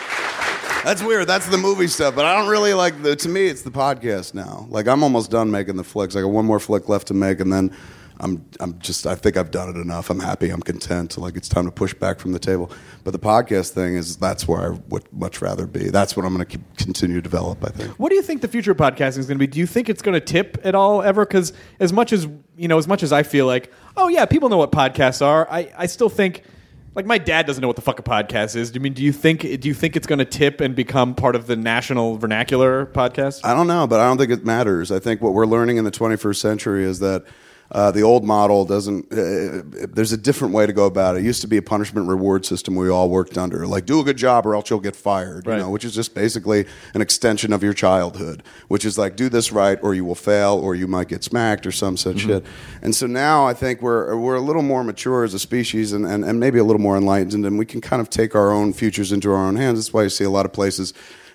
That's weird. That's the movie stuff, but I don't really like the. To me, it's the podcast now. Like I'm almost done making the flicks. I got one more flick left to make, and then I'm. I'm just. I think I've done it enough. I'm happy. I'm content. Like it's time to push back from the table. But the podcast thing is. That's where I would much rather be. That's what I'm going to continue to develop. I think. What do you think the future of podcasting is going to be? Do you think it's going to tip at all ever? Because as much as you know, as much as I feel like, oh yeah, people know what podcasts are. I, I still think. Like my dad doesn't know what the fuck a podcast is. I mean, do you think do you think it's going to tip and become part of the national vernacular podcast? I don't know, but I don't think it matters. I think what we're learning in the twenty-first century is that uh, the old model doesn't. Uh, there's a different way to go about it. It used to be a punishment reward system we all worked under, like do a good job or else you'll get fired. Right. You know, which is just basically an extension of your childhood, which is like do this right or you will fail or you might get smacked or some such mm-hmm. shit. And so now I think we're we're a little more mature as a species and, and, and maybe a little more enlightened, and we can kind of take our own futures into our own hands. That's why you see a lot of places.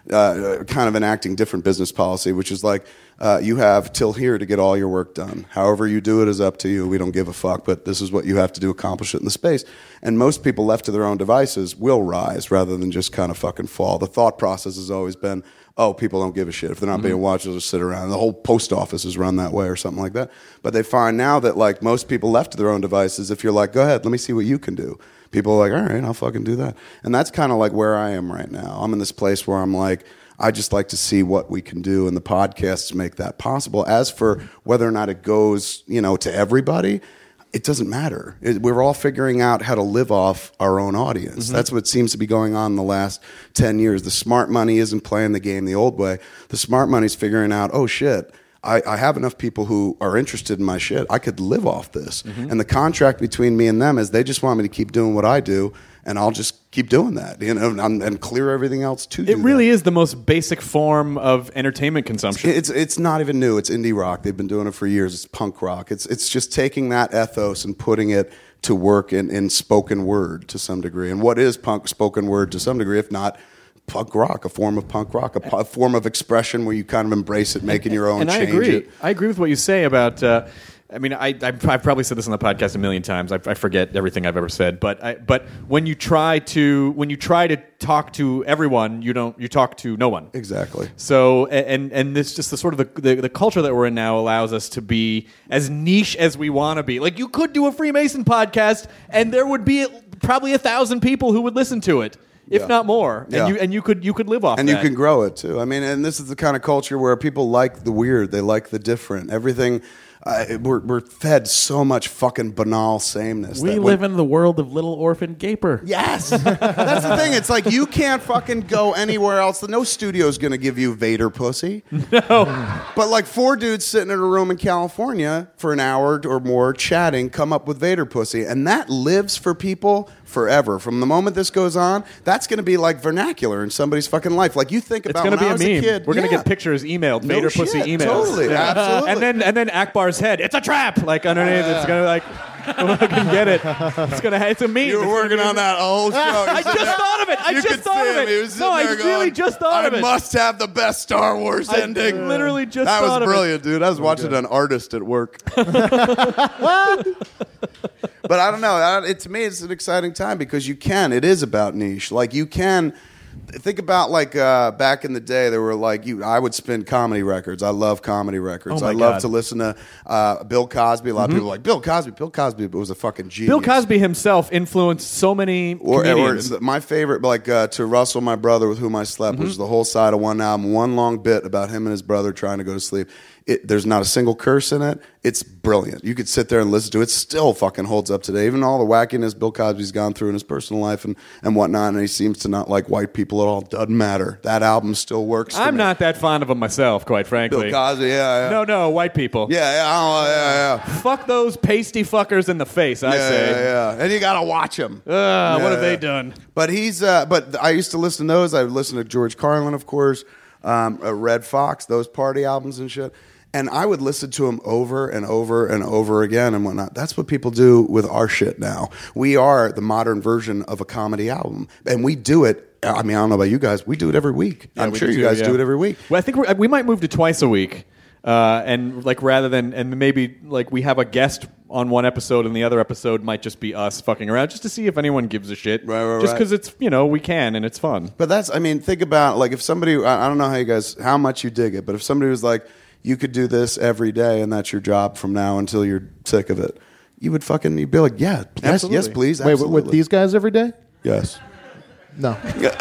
Uh, kind of enacting different business policy, which is like uh, you have till here to get all your work done. However you do it is up to you. We don't give a fuck, but this is what you have to do, accomplish it in the space. And most people left to their own devices will rise rather than just kind of fucking fall. The thought process has always been, oh, people don't give a shit. If they're not mm-hmm. being watched, they'll just sit around. The whole post office is run that way or something like that. But they find now that like most people left to their own devices, if you're like, go ahead, let me see what you can do. People are like, all right, I'll fucking do that. And that's kind of like where I am right now. I'm in this place where I'm like, I just like to see what we can do, and the podcasts make that possible. As for whether or not it goes, you know, to everybody, it doesn't matter. It, we're all figuring out how to live off our own audience. Mm-hmm. That's what seems to be going on in the last ten years. The smart money isn't playing the game the old way. The smart money's figuring out, oh shit, I, I have enough people who are interested in my shit. I could live off this. Mm-hmm. And the contract between me and them is they just want me to keep doing what I do, and I'll just keep doing that, you know, and, and clear everything else to do It really that. is the most basic form of entertainment consumption. It's it's not even new. It's indie rock. They've been doing it for years. It's punk rock. It's it's just taking that ethos and putting it to work in, in spoken word to some degree. And what is punk spoken word to some degree, if not punk rock, a form of punk rock, a, a form of expression where you kind of embrace it, making your own, and change I agree. it. I agree with what you say about. Uh, I mean, I, I've, I've probably said this on the podcast a million times. I, I forget everything I've ever said, but I, but when you try to when you try to talk to everyone, you don't you talk to no one. Exactly. So and and this just the sort of the, the the culture that we're in now allows us to be as niche as we want to be. Like you could do a Freemason podcast, and there would be probably a thousand people who would listen to it. If yeah. not more, and yeah. you and you could you could live off and that. you can grow it too. I mean, and this is the kind of culture where people like the weird, they like the different. Everything uh, we're we're fed so much fucking banal sameness. We that live when, in the world of Little Orphan Gaper. Yes, that's the thing. It's like you can't fucking go anywhere else. No studio's going to give you Vader pussy. No, but like four dudes sitting in a room in California for an hour or more chatting come up with Vader pussy, and that lives for people forever. From the moment this goes on, that's going to be like vernacular in somebody's fucking life. Like you think about it's going to when be I a was meme. a kid. We're yeah. going to get pictures emailed, No Vader shit, pussy emails. Totally, Yeah. absolutely. And then and then Akbar's head. It's a trap. Like underneath, it's going to like. I can get it. It's gonna. It's a meme. You were It's working on that whole show. I just there. thought of it. I you just could thought see of him. He it. was No, I there really going, just thought I of it. must have the best Star Wars I ending. literally just that thought was of brilliant, it. dude. I was watching an artist at work. But I don't know. It, to me, it's an exciting time because you can. It is about niche. Like you can. Think about like uh, back in the day, there were like you. I would spin comedy records. I love comedy records. Oh my I love God. to listen to uh, Bill Cosby. A lot Mm-hmm. of people are like Bill Cosby. Bill Cosby was a fucking genius. Bill Cosby himself influenced so many Or, or comedians. my favorite, like uh, To Russell, My Brother, With Whom I Slept, Mm-hmm. which is the whole side of one album, one long bit about him and his brother trying to go to sleep. It, there's not a single curse in it. It's brilliant. You could sit there and listen to it. It still fucking holds up today. Even all the wackiness Bill Cosby's gone through in his personal life and, and whatnot, and he seems to not like white people at all. Doesn't matter. That album still works for I'm me. not that fond of him myself, quite frankly. Bill Cosby, yeah, yeah. No, no, white people. Yeah, yeah, oh, yeah, yeah. Fuck those pasty fuckers in the face. I yeah, say. yeah, yeah. And you got to watch him. Uh, what Yeah, have they yeah. done? But he's. Uh, but I used to listen to those. I would listen to George Carlin, of course, um, uh, Red Fox, those party albums and shit. And I would listen to him over and over and over again and whatnot. That's what people do with our shit now. We are the modern version of a comedy album, and we do it. I mean, I don't know about you guys. We do it every week. Yeah, I'm we sure do you too, guys yeah. do it every week. Well, I think we're, we might move to twice a week, uh, and like rather than and maybe like we have a guest on one episode and the other episode might just be us fucking around just to see if anyone gives a shit. Right, right, just right. because it's you know we can and it's fun. But that's. I mean, think about like if somebody. I I don't know how you guys how much you dig it, but if somebody was like, you could do this every day and that's your job from now until you're sick of it, you would fucking you'd be like, yeah, yes, Absolutely. yes, please. Wait, Absolutely. with these guys every day? Yes. No.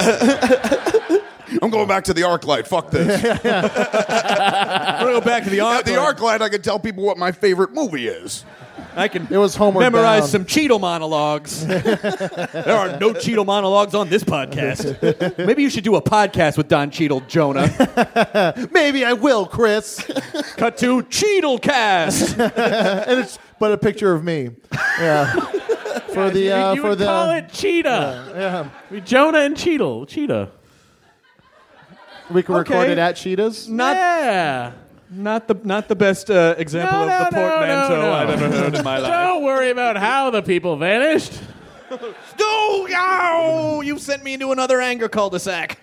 I'm going back to the arc light. Fuck this. We're gonna go back to the At arc. the arc light, I can tell people what my favorite movie is. I can It was Homeward memorize Bound. some Cheeto monologues. There are no Cheeto monologues on this podcast. Maybe you should do a podcast with Don Cheadle, Jonah. Maybe I will, Chris. Cut to Cheadlecast. And it's but a picture of me. Yeah. For the uh, you, you for would the call it Cheetah. yeah. I mean, Jonah and Cheetle. Cheetah. We can record Okay. it at Cheetahs. Not yeah. not the not the best uh, example No, of no, the no, portmanteau no, no. I've ever heard in my life. Don't worry about how the people vanished. No, no, you sent me into another anger cul-de-sac.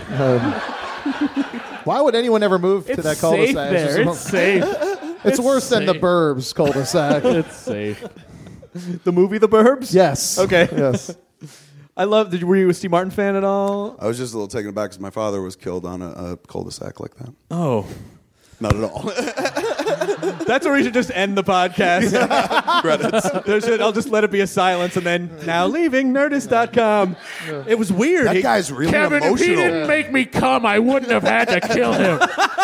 Why would anyone ever move It's to that safe cul-de-sac? there. It's, It's safe. it's it's worse than the safe. Burbs cul-de-sac. It's safe. The movie The Burbs? Yes. Okay. Yes. I love. Did, were you a Steve Martin fan at all? I was just a little taken aback because my father was killed on a, a cul-de-sac like that. Oh, not at all. That's where we should just end the podcast. Credits. There should, I'll just let it be a silence, and then now leaving Nerdist dot com. Yeah. It was weird. That he, guy's really Kevin, emotional. if he didn't make me come, I wouldn't have had to kill him.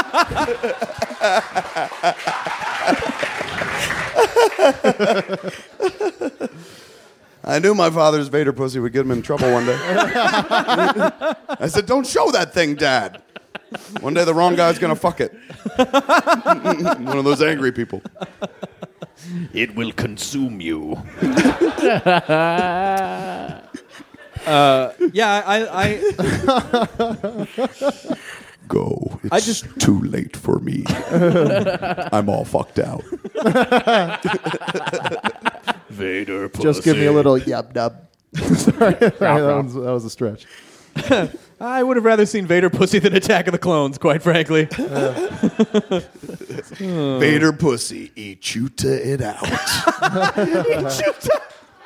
I knew my father's Vader pussy would get him in trouble one day. I said, don't show that thing, Dad. One day the wrong guy's going to fuck it. One of those angry people. It will consume you. uh, yeah, I... I Go. It's I just too late for me. I'm all fucked out. Vader pussy. Just give me a little yub dub. Sorry, that, was, that was a stretch. I would have rather seen Vader pussy than Attack of the Clones, quite frankly. Uh. Vader pussy, eat you to it out. Eat you to...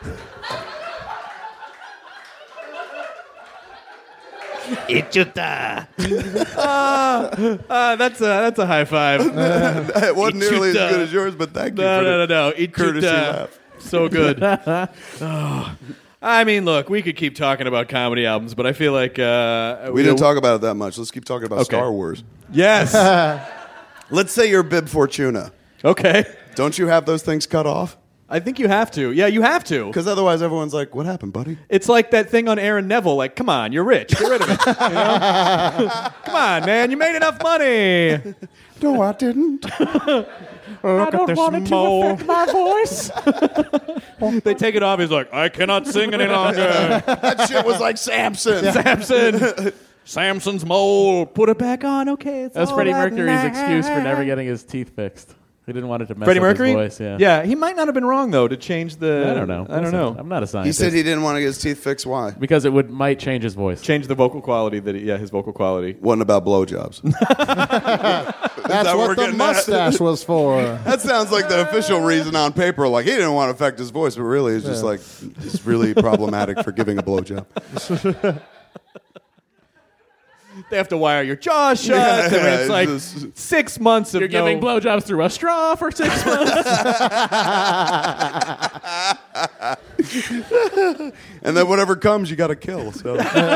Ichuta. uh, uh, that's a that's a high five. It wasn't nearly as good as yours, but thank you no, for no, the no, no. Ichuta. courtesy laugh. So good. Oh. I mean, look, we could keep talking about comedy albums, but I feel like uh, we, we didn't know, talk about it that much. Let's keep talking about okay. Star Wars. Yes. Let's say you're Bib Fortuna. Okay. Don't you have those things cut off? I think you have to. Yeah, you have to. Because otherwise everyone's like, what happened, buddy? It's like that thing on Aaron Neville, like, come on, you're rich. Get rid of it. You know? Come on, man, you made enough money. No, I didn't. I don't want it to affect my voice. They take it off. He's like, I cannot sing any longer. That shit was like Samson. Samson. Samson's mole. Put it back on. Okay, it's That's all Freddie right Mercury's now. excuse for never getting his teeth fixed. He didn't want it to mess Freddie up Mercury? his voice. Yeah. yeah, he might not have been wrong though to change the. I don't know. I don't Listen, know. I'm not a scientist. He said he didn't want to get his teeth fixed. Why? Because it would might change his voice. Change the vocal quality. That he, yeah, his vocal quality wasn't about blowjobs. That's that what the mustache at? was for. That sounds like the official reason on paper. Like he didn't want to affect his voice, but really it's just Yeah. like it's really problematic for giving a blowjob. They have to wire your jaw shut. Yeah, I mean, yeah, it's like just- six months of You're no... giving blowjobs through a straw for six months. And then whatever comes, you got to kill. So.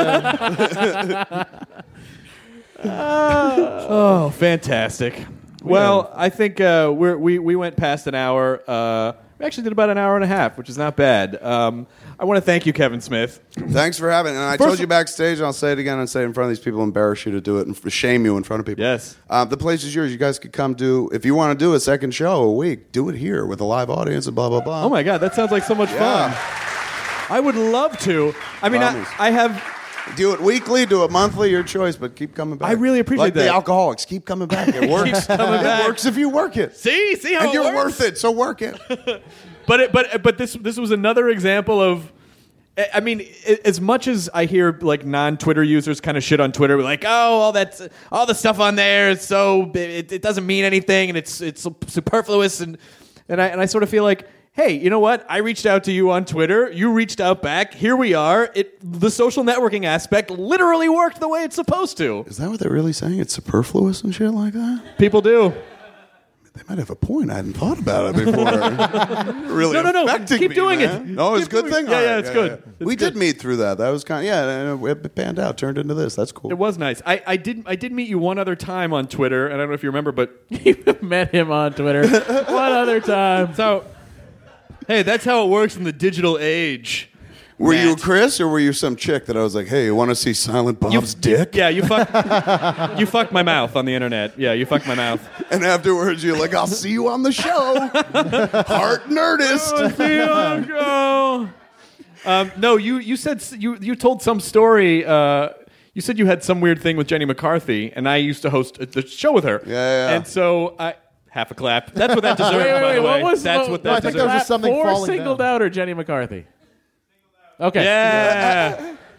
Oh, fantastic. Well, I think uh, we're, we we went past an hour. Uh, we actually did about an hour and a half, which is not bad. Um, I want to thank you, Kevin Smith. Thanks for having it. And I First told you backstage, and I'll say it again and say it in front of these people, embarrass you to do it and shame you in front of people. Yes. Uh, the place is yours. You guys could come do, if you want to do a second show a week, do it here with a live audience and blah, blah, blah. Oh, my God. That sounds like so much Yeah. fun. I would love to. I mean, I, Promise. I have... Do it weekly, do it monthly, your choice, but keep coming back. I really appreciate like that. the alcoholics, keep coming back. It works. Keeps coming it back. works if you work it. See? See how And it you're works? worth it, so work it. But it, but but this this was another example of, I mean, i- as much as I hear like non-Twitter users kind of shit on Twitter, like, oh, all that's all the stuff on there is so it, it doesn't mean anything and it's it's superfluous and and I and I sort of feel like, hey, you know what? I reached out to you on Twitter. You reached out back. Here we are. It the social networking aspect literally worked the way it's supposed to. Is that what they're really saying? It's superfluous and shit like that? People do. They might have a point. I hadn't thought about it before. really No, no, no. affecting Keep me, doing it. man. No, it's a Keep good doing thing. it. Yeah, All yeah, right, it's good. It's we good. did meet through that. That was kind of, yeah, it panned out, turned into this. That's cool. It was nice. I, I did I did meet you one other time on Twitter, and I don't know if you remember, but You met him on Twitter. One other time. so hey, that's how it works in the digital age. Were you Matt. Chris or were you some chick that I was like, hey, you want to see Silent Bob's dick? Yeah, you fucked you fucked my mouth on the internet. Yeah, you fucked my mouth. And afterwards you're like, I'll see you on the show. Heart Nerdist. See you on the show. Um, no, you you said s- you you told some story. Uh, you said you had some weird thing with Jenny McCarthy, and I used to host a, the show with her. Yeah, yeah. And so I half a clap. That's what that deserved. Wait, wait, by wait. the way. What was That's what, what No, I that think deserved. that was just something or falling singled down. out or Jenny McCarthy? Okay. Yeah.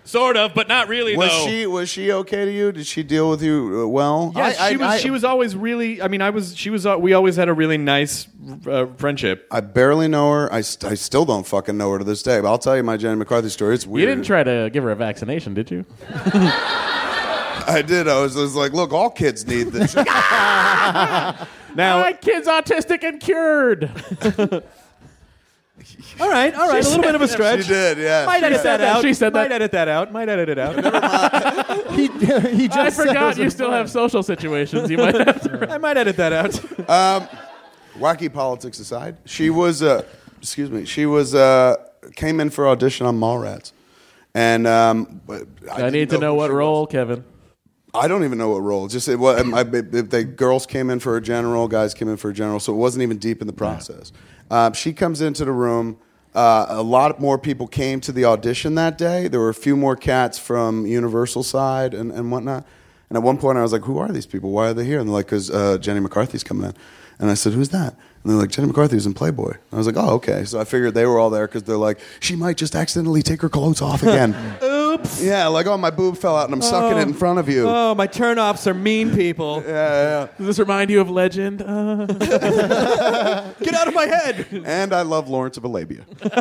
Sort of, but not really. Was though. she was she okay to you? Did she deal with you uh, well? Yes, I, she I, was. I, she was always really. I mean, I was. She was. Uh, we always had a really nice uh, friendship. I barely know her. I, st- I still don't fucking know her to this day. But I'll tell you my Jenny McCarthy story. It's weird. You didn't try to give her a vaccination, did you? I did. I was, I was like, look, all kids need this. Now, my kid's autistic and cured. all right, all right, a little bit of a stretch. She did, yeah. Might edit that, that. out. She said Might that. edit that out. Might edit it out. he, he just I said it forgot was you a still fun. have social situations. You might have to. I might edit that out. Wacky politics aside, she was, uh, excuse me, she was, uh, came in for audition on Mallrats. And um, I, I need to know who what she role, was. Kevin. I don't even know what role. Just it was, I, the girls came in for a general, guys came in for a general, so it wasn't even deep in the process. Um, she comes into the room. Uh, a lot more people came to the audition that day. There were a few more cats from Universal side and, and whatnot. And at one point, I was like, "Who are these people? Why are they here?" And they're like, "Because uh, Jenny McCarthy's coming in." And I said, "Who's that?" And they're like, "Jenny McCarthy was in Playboy." And I was like, "Oh, okay." So I figured they were all there because they're like, "She might just accidentally take her clothes off again." Oops. Yeah, like, "Oh, my boob fell out and I'm sucking it in front of you." Oh, my turnoffs are mean people. Yeah, yeah. Does this remind you of Legend? Uh. Get out of my head. And I love Lawrence of Arabia.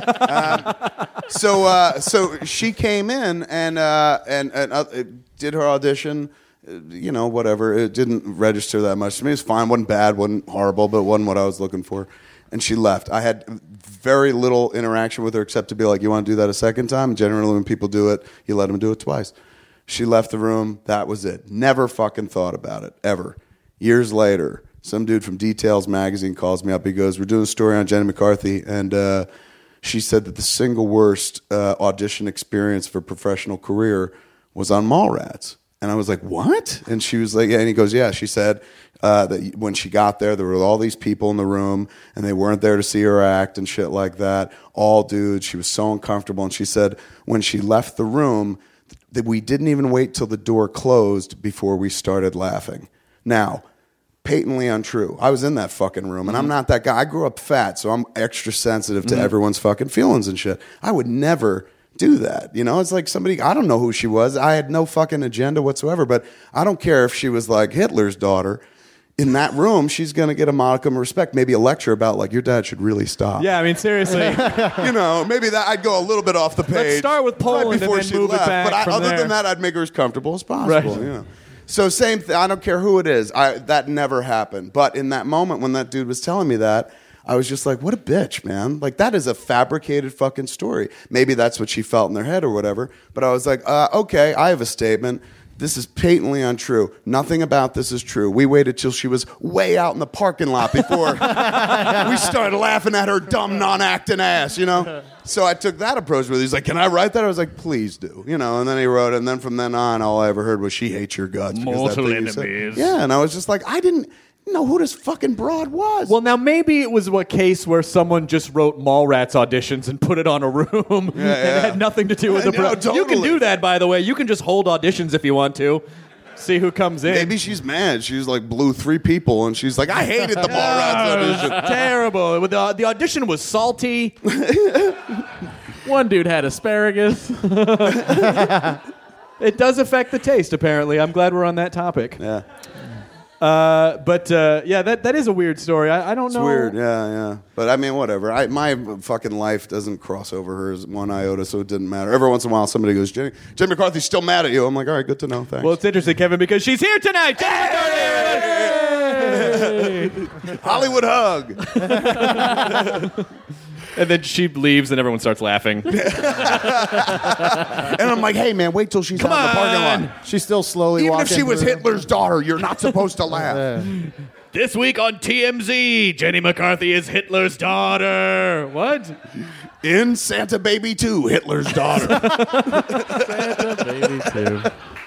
um, so, uh, so she came in and uh, and and uh, did her audition. Uh, You know, whatever. It didn't register that much to me. It was fine. wasn't bad. wasn't horrible. But it wasn't what I was looking for. And she left. I had very little interaction with her except to be like, "You want to do that a second time?" And generally, when people do it, you let them do it twice. She left the room. That was it. Never fucking thought about it ever. Years later, some dude from Details magazine calls me up. He goes, "We're doing a story on Jenny McCarthy, and uh, she said that the single worst uh, audition experience for a professional career was on Mallrats." And I was like, "What?" And she was like, "Yeah." And he goes, "Yeah." She said uh, that when she got there, there were all these people in the room, and they weren't there to see her act and shit like that. All dudes. She was so uncomfortable. And she said when she left the room, that we didn't even wait till the door closed before we started laughing. Now, patently untrue. I was in that fucking room, and I'm not that guy. I grew up fat, so I'm extra sensitive to everyone's fucking feelings and shit. I would never do that. You know, it's like somebody, I don't know who she was. I had no fucking agenda whatsoever, but I don't care if she was like Hitler's daughter. In that room, she's going to get a modicum of respect. Maybe a lecture about, like, your dad should really stop. Yeah, I mean, seriously. You know, maybe that I'd go a little bit off the page. Let's start with Poland right before and then she move left. it back But I, from other there. than that, I'd make her as comfortable as possible. Right. You know. So same thing. I don't care who it is. I, that never happened. But in that moment when that dude was telling me that, I was just like, what a bitch, man. Like, that is a fabricated fucking story. Maybe that's what she felt in their head or whatever. But I was like, uh, okay, I have a statement. This is patently untrue. Nothing about this is true. We waited till she was way out in the parking lot before we started laughing at her dumb, non-acting ass, you know? So I took that approach with her. He's like, "Can I write that?" I was like, "Please do." You know, and then he wrote it. And then from then on, all I ever heard was, "She hates your guts." because that Mortal thing you said. enemies. Yeah, and I was just like, I didn't know who this fucking broad was. Well, now maybe it was a case where someone just wrote Mallrats auditions and put it on a room and yeah. it had nothing to do with I the know, pro- You can totally. do that, by the way. You can just hold auditions if you want to. See who comes in. Maybe she's mad. She's like blew three people, and she's like, I hated the Mallrats audition. Terrible. The, the audition was salty. One dude had asparagus. It does affect the taste, apparently. I'm glad we're on that topic. Yeah, Uh, but uh, yeah, that that is a weird story. I, I don't it's know. weird. Yeah, yeah. But I mean, whatever. I, my fucking life doesn't cross over hers one iota, so it didn't matter. Every once in a while, somebody goes, Jenny, Jenny McCarthy's still mad at you. I'm like, all right, good to know. Thanks. Well, it's interesting, Kevin, because she's here tonight. Jenny McCarthy! Hollywood hug. And then she leaves, and everyone starts laughing. And I'm like, hey, man, wait till she's out in the parking lot. She's still slowly Even walking if she was through. Hitler's daughter, you're not supposed to laugh. This week on T M Z, Jenny McCarthy is Hitler's daughter. What? In Santa Baby two, Hitler's daughter. Baby too.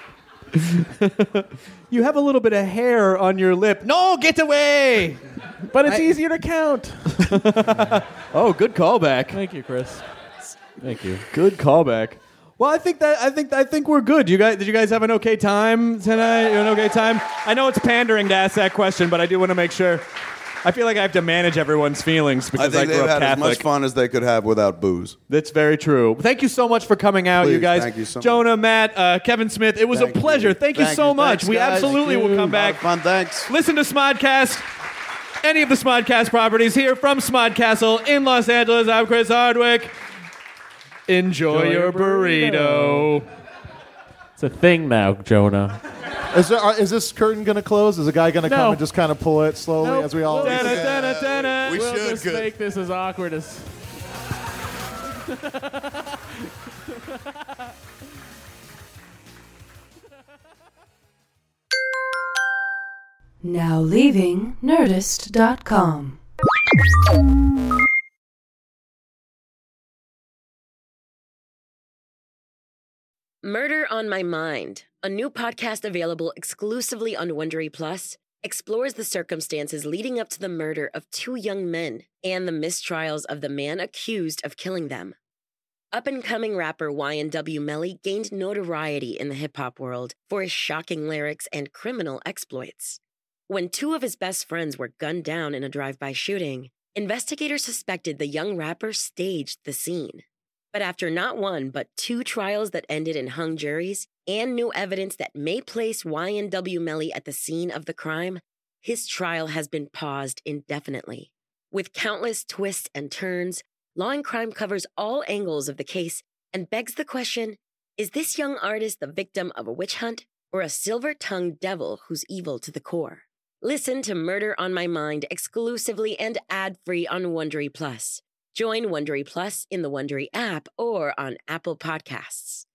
You have a little bit of hair on your lip. No, get away! But it's easier to count. Oh, good callback. Thank you, Chris. Thank you. Good callback. Well, I think that I think I think we're good. You guys, did you guys have an okay time tonight? You had an okay time? I know it's pandering to ask that question, but I do want to make sure. I feel like I have to manage everyone's feelings because I, I think grew they've up had Catholic. as much fun as they could have without booze. That's very true. Thank you so much for coming out, Please, you guys. thank you so much. Jonah, Matt, uh, Kevin Smith. It was Thank a pleasure. you. Thank you Thank so you. much. Thanks, we guys. absolutely Thank will you. come A lot back. of fun. Thanks. Listen to Smodcast. Any of the Smodcast properties here from Smodcastle in Los Angeles. I'm Chris Hardwick. Enjoy, Enjoy your your burrito. burrito. It's a thing now, Jonah. Is, there, are, is this curtain going to close? Is a guy going to No. come and just kind of pull it slowly Nope. as we all... We'll- Da-da-da-da-da. We we'll should, just good. make this as awkward as. Now leaving Nerdist dot com. Murder on My Mind, a new podcast available exclusively on Wondery Plus, explores the circumstances leading up to the murder of two young men and the mistrials of the man accused of killing them. Up-and-coming rapper Y N W Melly gained notoriety in the hip-hop world for his shocking lyrics and criminal exploits. When two of his best friends were gunned down in a drive-by shooting, investigators suspected the young rapper staged the scene. But after not one, but two trials that ended in hung juries and new evidence that may place Y N W Melly at the scene of the crime, his trial has been paused indefinitely. With countless twists and turns, Law and Crime covers all angles of the case and begs the question, is this young artist the victim of a witch hunt or a silver-tongued devil who's evil to the core? Listen to Murder on My Mind exclusively and ad-free on Wondery Plus. Join Wondery Plus in the Wondery app or on Apple Podcasts.